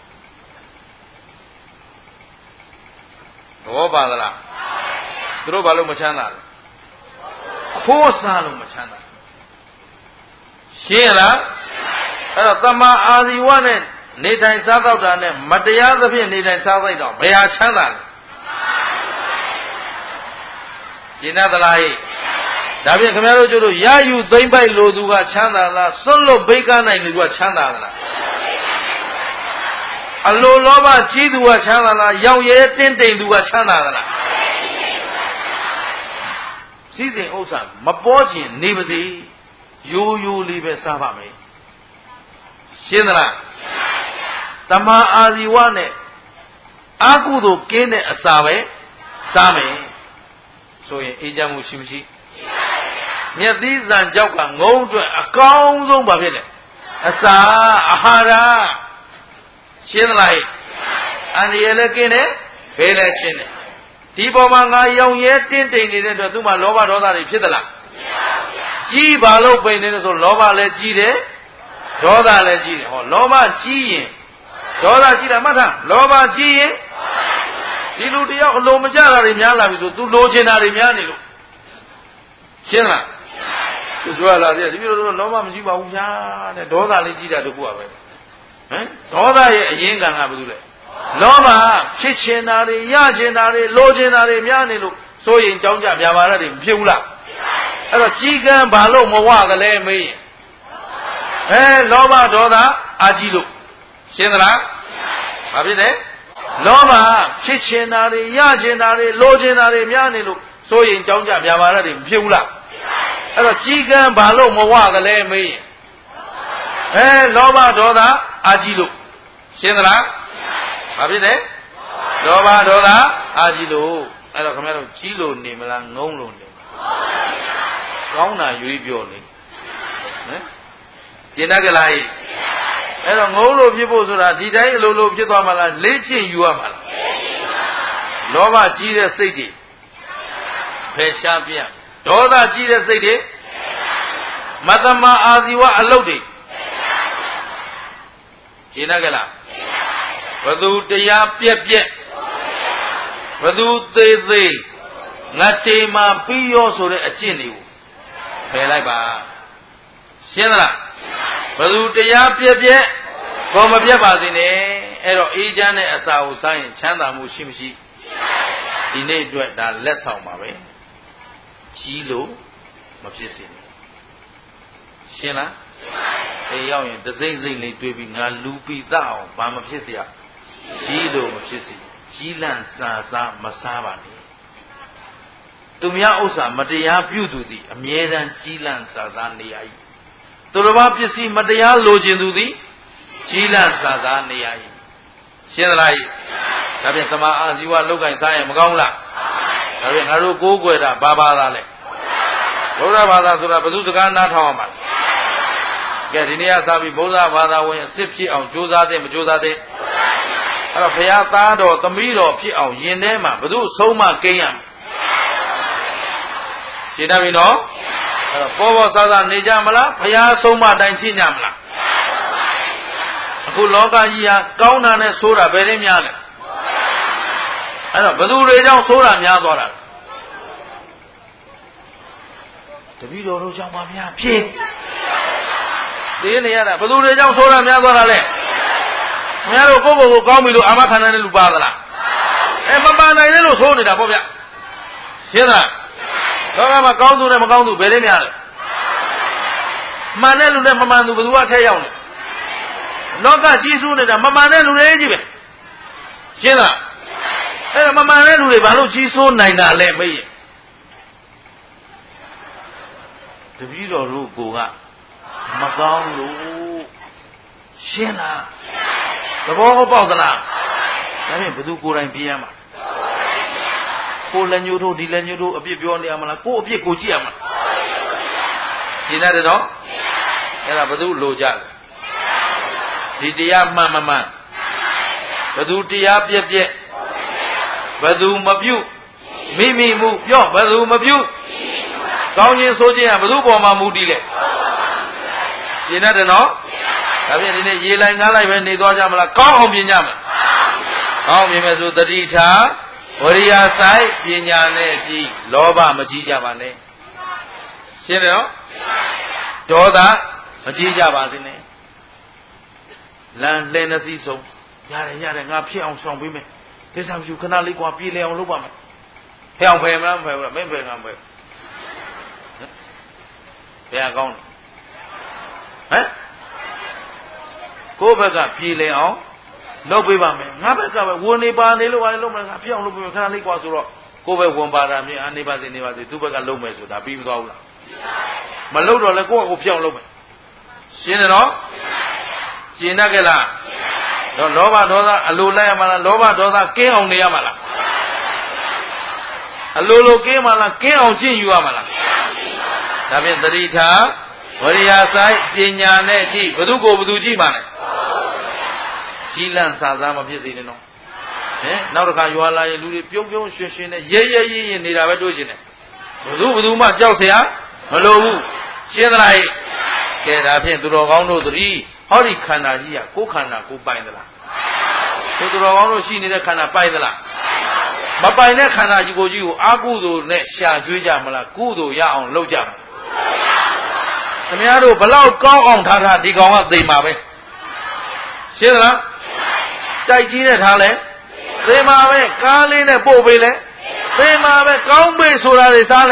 ရောသဘောပါသလားသူတို့ဘာလို့မချမ်းသာလဲခိုးစားလို့မချမ်းသာရှင်းလားအဲ့တော့တမ္မာအာဇီဝနဲ့နေထိုင်စားတော့တာနဲ့မတရားသဖြင့်နေထိုင်စားလိုက်တော့ဘယ်ဟာချမ်းသာလဲရှင်းသလားဟိဒါဖြင့်ခင်ဗျားတို့တို့ရယူသိမ့်ပိုက်လို့သူကချမ်းသာလားစွန့်လွတ်ဘိတ်ကနိုင်လူကချမ်းသာသလားအလိုလောဘကြီးသူကချမ်းသာလားရောင်ရဲတင်းတိမ်သူကချမ်းသာသလားစည်းစိမ်ဥစ္စာမပေါ်ခြင်းနေပါစေရိုးရိုးလေးပဲစားပါမယ်ရှင်းသလားတမ္မာအာဇီဝနဲ့အာကုသိုလ်ကင်းတဲ့အစာပဲစားမယ်ဆိုရင်အေးချမ်းမှုရှိမရှိမြတ်သီးဇံကြောက်ကငုံအတွက်အကောင်းဆုံးပါဖြစ်တယ်အစာအာဟာရရှင်းသလားအန္တရာယ်လည်းကင်းတယ်ဘေးလည်းရှင်းတယ်ဒီပေါ်မှာငါရောင်ရဲတင်းတိမ်နေတဲ့အတွက်သူ့မှာလောဘဒေါသတွေဖြစ်သလားကြီးပါလို့ပိန်နေတယ်ဆိုလောဘလည်းကြီးတယ်ဒေါသလည်းကြီးတယ်ဟောလောဘကြီးရင်ဒေါသကြီးတာမှတ်ထားလောဘကြီးရင်ဒီလူတယောက်အလိုမကျတာတွေများလာပြီဆိုသူလိုချင်တာတွေများနေလို့ရှင်းလားသူပြောလာတယ်ဒီလိုတော့လောဘမရှိပါဘူးဗျာတဲ့ဒေါသလေးကြီးတာတကူပါပဲဟမ်ဒေါသရဲ့အရင်ကံကဘာလို့လဲလောဘဖြစ်ချင်တာတွေရချင်တာတွေလိုချင်တာတွေများနေလို့ဆိုရင်ကြောင်းကြမြာပါရတွေမဖြစ်ဘူးလားအဲ့တော့ကြီးကန်းဘာလို့မဝသလဲမေးရင်လောဘဒေါသအာကြီးလို့ရှင်းသလားဘာဖြစ်လဲလောဘဖြစ်ချင်တာတွေရချင်တာတွေလိုချင်တာတွေများနေလို့ဆိုရင်ကြောင်းကြပြပါရတွေမဖြစ်ဘူးလားအဲ့တော့ကြီးကန်းဘာလို့မဝသလဲမေးရင်လောဘဒေါသအာကြီးလို့ရှင်းသလားဘာဖြစ်လဲလောဘဒေါသအာကြီးလို့အဲ့တော့ခင်ဗျားတို့ကြီးလို့နေမလားငုံလို့နေကောင်းတာရွေးပြောလေဟမ်ကျင်တတ်ကြလားအဲ့တော့ငုံလို့ဖြစ်ဖို့ဆိုတာဒီတိုင်းအလိုလိုဖြစ်သွားမှာလားလေ့ကျင့်ယူရမှာလားလောဘကြီးတဲ့စိတ်တွေဖယ်ရှားပြဒေါသကြီးတဲ့စိတ်တွေမတ္တမအာဇီဝအလုတ်တွေကျင်တတ်ကြလားဘသူတရားပြက်ပြက်ဘသူသေးသေးငတ်တေမှာပြီးရောဆိုတဲ့အကျင့်တွေကိုဖယ်လိုက်ပါရှင်းသလားဘသူတရားပြက်ပြက်ကောမပြက်ပါစေနဲ့အဲ့တော့အေးချမ်းတဲ့အစာကိုစားရင်ချမ်းသာမှုရှိမရှိဒီနေ့အတွက်ဒါလက်ဆောင်ပါပဲကြီးလို့မဖြစ်စေနဲ့ရှင်းလားအေးရောက်ရင်တစိမ့်စိမ့်လေးတွေးပြီးငါလူပြီးသားအောင်ဘာမဖြစ်စေရကြီးလို့မဖြစ်စေကြီးလန့်စာစားမစားပါနဲ့သူများဥစ္စာမတရားပြုသူသည်အမြဲတမ်းကြီးလန့်စာစားနေရ၏သူတစ်ပါးပစ္စည်းမတရားလိုချင်သူသည်ကြီးလန့်စာစားနေရ၏ရှင်းသလားဒါဖြင့်သမာအာဇီဝလောက်ကင်စားရင်မကောင်းလားဒါဖြင့်ငါတို့ကိုးကွယ်တာဘာသာလဲဗုဒ္ဓဘာသာဆိုတာဘယ်သူစကားနားထောင်ရမှာလဲကဲဒီနေ့ကစပြီးဗုဒ္ဓဘာသာဝင်အစ်စ်ဖြစ်အောင်ကြိုးစားတဲ့မကြိုးစားတဲ့အဲ့တော့ဘုရားသားတော်သမီးတော်ဖြစ်အောင်ယင်ထဲမှာဘု து ဆုံးမကိန်းရမယ်ရှင်းတယ်ပြီနော်အဲ့တော့ပေါ်ပေါ်ဆဆနေကြမလားဘုရားဆုံးမတိုင်းရှင်းကြမလားအခုလောကကြီးဟာကောင်းတာနဲ့ဆိုးတာဘယ်ရင်းများလဲအဲ့တော့ဘသူတွေကြောင့်ဆိုးတာများသွားတာတပည့်တော်တို့ကြောင့်ပါဗျာဖြေသိနေရတာဘသူတွေကြောင့်ဆိုးတာများသွားတာလဲခင်ဗျားတို့ကိုယ့်ဘုံကိုကောင်းပြီလို့အာမခံနိုင်တဲ့လူပါသလားမပါနိုင်တဲ့လို့ဆိုးနေတာပေါ့ဗျရှင်းလားတော့ကမှကောင်းသူနဲ့မကောင်းသူဘယ်လေးများလဲမှန်တဲ့လူနဲ့မမှန်သူဘယ်သူကထဲရောက်လဲလောကကြီးစိုးနေတာမမှန်တဲ့လူတွေကြီးပဲရှင်းလားအဲ့တော့မမှန်တဲ့လူတွေဘာလို့ကြီးစိုးနိုင်တာလဲမေးရင်တပည့်တော်တို့ကိုကမကောင်းလို့ရှင်းလားသဘောပေါက်သလားဒါဖြင့်ဘယ်သူကိုယ်တိုင်ပြရမှာကိုလက်ညှိုးတို့ဒီလက်ညှိုးတို့အပြစ်ပြောနေရမလားကိုအပြစ်ကိုကြည့်ရမလားရှင်းတယ်တော့အဲ့ဒါဘယ်သူလိုကြလဲဒီတရားမှန်မမှန်ဘယ်သူတရားပြက်ပြက်ဘယ်သူမပြုမိမိမှုပြောဘယ်သူမပြုကောင်းခြင်းဆိုခြင်းကဘယ်သူပေါ်မှာမူတည်လဲရှင်းတယ်နော်ဒါဖြင့်ဒီနေ့ရေလိုက်ငားလိုက်ပဲနေသွားကြမလားကောင်းအောင်ပြင်ကြမလားကောင်းပြင်မယ်ဆိုတတိထားဝရိယဆိုင်ပညာနဲ့ကြည်လောဘမကြီးကြပါနဲ့ရှင်းတယ်နော်ဒေါသမကြီးကြပါစေနဲ့လမ်းလှည့်နှစီဆုံးရတယ်ငါဖြစ်အောင်ဆောင်ပေးမယ်ကိစ္စမရှိခဏလေးကွာပြေးလဲအောင်လုပ်ပါမယ်ဖျောင်ဖယ်မလားမဖယ်ဘူးလားမင်းဖယ်ကမဖယ်ဘယ်ကောင်းလဲကိုယ့်ဘက်ကပြေးလဲအောင်လုပ်ပေးပါမယ်ငါဘက်ကပဲဝန်နေပါနေလို့ပါလေလုပ်မယ်ငါဖြစ်အောင်လုပ်ပေးမယ်ခဏလေးကွာဆိုတော့ကိုယ့်ဘက်ဝန်ပါတာမြင်အနေပါစေနေပါစေသူ့ဘက်ကလုပ်မယ်ဆိုတာပြီးမသွားဘူးလားမလုပ်တော့လဲကိုယ့်ကိုဖြစ်အောင်လုပ်မယ်ရှင်းတယ်နော်ရှင်းတတ်ကြလားတော့လောဘဒေါသအလိုလိုက်ရမှာလားလောဘဒေါသကင်းအောင်နေရမှာလားအလိုလိုကင်းမှာလားကင်းအောင်ကျင့်ယူရမှာလားဒါဖြင့်သတိထားဝရိယဆိုင်ပညာနဲ့ကြည့်ဘသူကိုဘသူကြည့်ပါလဲကြီးလန့်စာစားမဖြစ်စေနဲ့နော်နောက်တစ်ခါရွာလာရင်လူတွေပြုံးပြုံးရွှင်ရွှင်နဲ့ရဲရဲရင်းရင်းနေတာပဲတွေ့ချင်တယ်ဘသူမှကြောက်เสียမလိုဘူးရှင်းသလားကဲဒါဖြင့်သူတော်ကောင်းတို့သတိဟောဒီခန္ဓာကြီးကကိုယ်ခန္ဓာကိုပိုင်သလားသူတော်ကောင်းတို့ရှိနေတဲ့ခန္ဓာပိုင်သလားမပိုင်တဲ့ခန္ဓာကြီးကိုအာကုသိုလ်နဲ့ရှာကျွေးကြမလားကုသိုလ်ရအောင်လုပ်ကြမလားခင်ဗျားတို့ဘလောက်ကောင်းအောင်ထားဒီကောင်ကသိမှာပဲရှင်းသလားတိုက်ကြီးနဲ့ထားလဲသိမှာပဲကားလေးနဲ့ပို့ပေးလဲသိမှာပဲကောင်းပေးဆိုတာတွေစားလဲ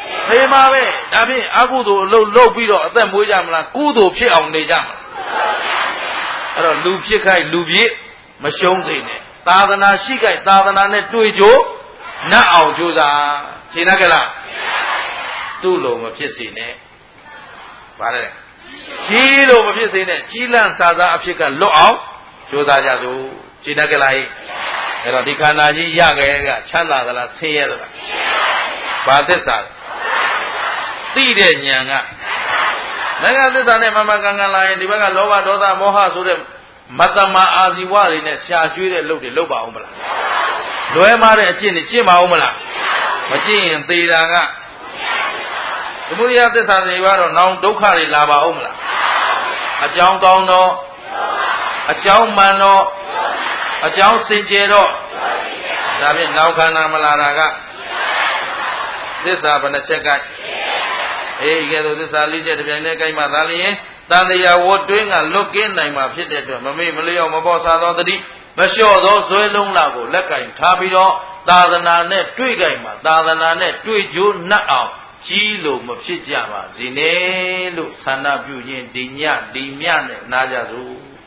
ဖေးမှာပဲဒါဖြင့်အကုသိုလ်အလုပ်လုပ်ပြီးတော့အသက်မွေးကြမလားကုသိုလ်ဖြစ်အောင်နေကြမလားအဲ့တော့လူဖြစ်ခိုက်လူပြည့်မရှုံးစေနဲ့သာသနာရှိခိုက်သာသနာနဲ့တွေ့ကြနတ်အောင်ကြိုးစားရှင်းရကြလားသူ့လိုမဖြစ်စေနဲ့ဗါလဲကြီးလိုမဖြစ်စေနဲ့ကြီးလန့်စာသားအဖြစ်ကလွတ်အောင်ကြိုးစားကြစို့ရှင်းရကြလားအဲ့တော့ဒီခန္ဓာကြီးရခဲ့ကချမ်းသာသလားဆင်းရဲသလားဘာသစ္စာသိတဲ့ဉာဏ်ကနိုင်ငံသစ္စာနဲ့မမကန်ကန်လာရင်ဒီဘက်ကလောဘဒေါသမောဟဆိုတဲ့မတ္တမအာဇီဝတွေနဲ့ရှာကျွေးတဲ့လုပ်တွေလုပ်ပါအောင်မလားလွဲမားတဲ့အကျင့်တွေကျင့်ပါအောင်မလားမကျင့်ရင်သေတာကသမုဒိယသစ္စာတွေကတော့နောင်ဒုက္ခတွေလာပါအောင်မလားအကြောင်းကောင်းတော့အကြောင်းမှန်တော့အကြောင်းစင်ကြယ်တော့ဒါဖြင့်နောက်ခန္ဓာမလာတာကသစ္စာဘယ်နှချက်ကအေးကဲတော့သစ္စာလေးချက်တစ်ပြိုင်တည်းကြိုက်မှသာလျင်တန်တရားဝတ်တွင်းကလွတ်ကင်းနိုင်မှာဖြစ်တဲ့အတွက်မမေ့မလျော့မပေါ်စားသောတတိမလျှော့သောဇွဲလုံးလာကိုလက်ကင်ထားပြီးတော့သာသနာနဲ့တွေ့ကြိုက်မှာသာသနာနဲ့တွေ့ကြိုးနှက်အောင်ကြီးလို့မဖြစ်ကြပါစေနဲ့လို့ဆန္ဒပြုခြင်းဒီညဒီမြနဲ့နားကြစို့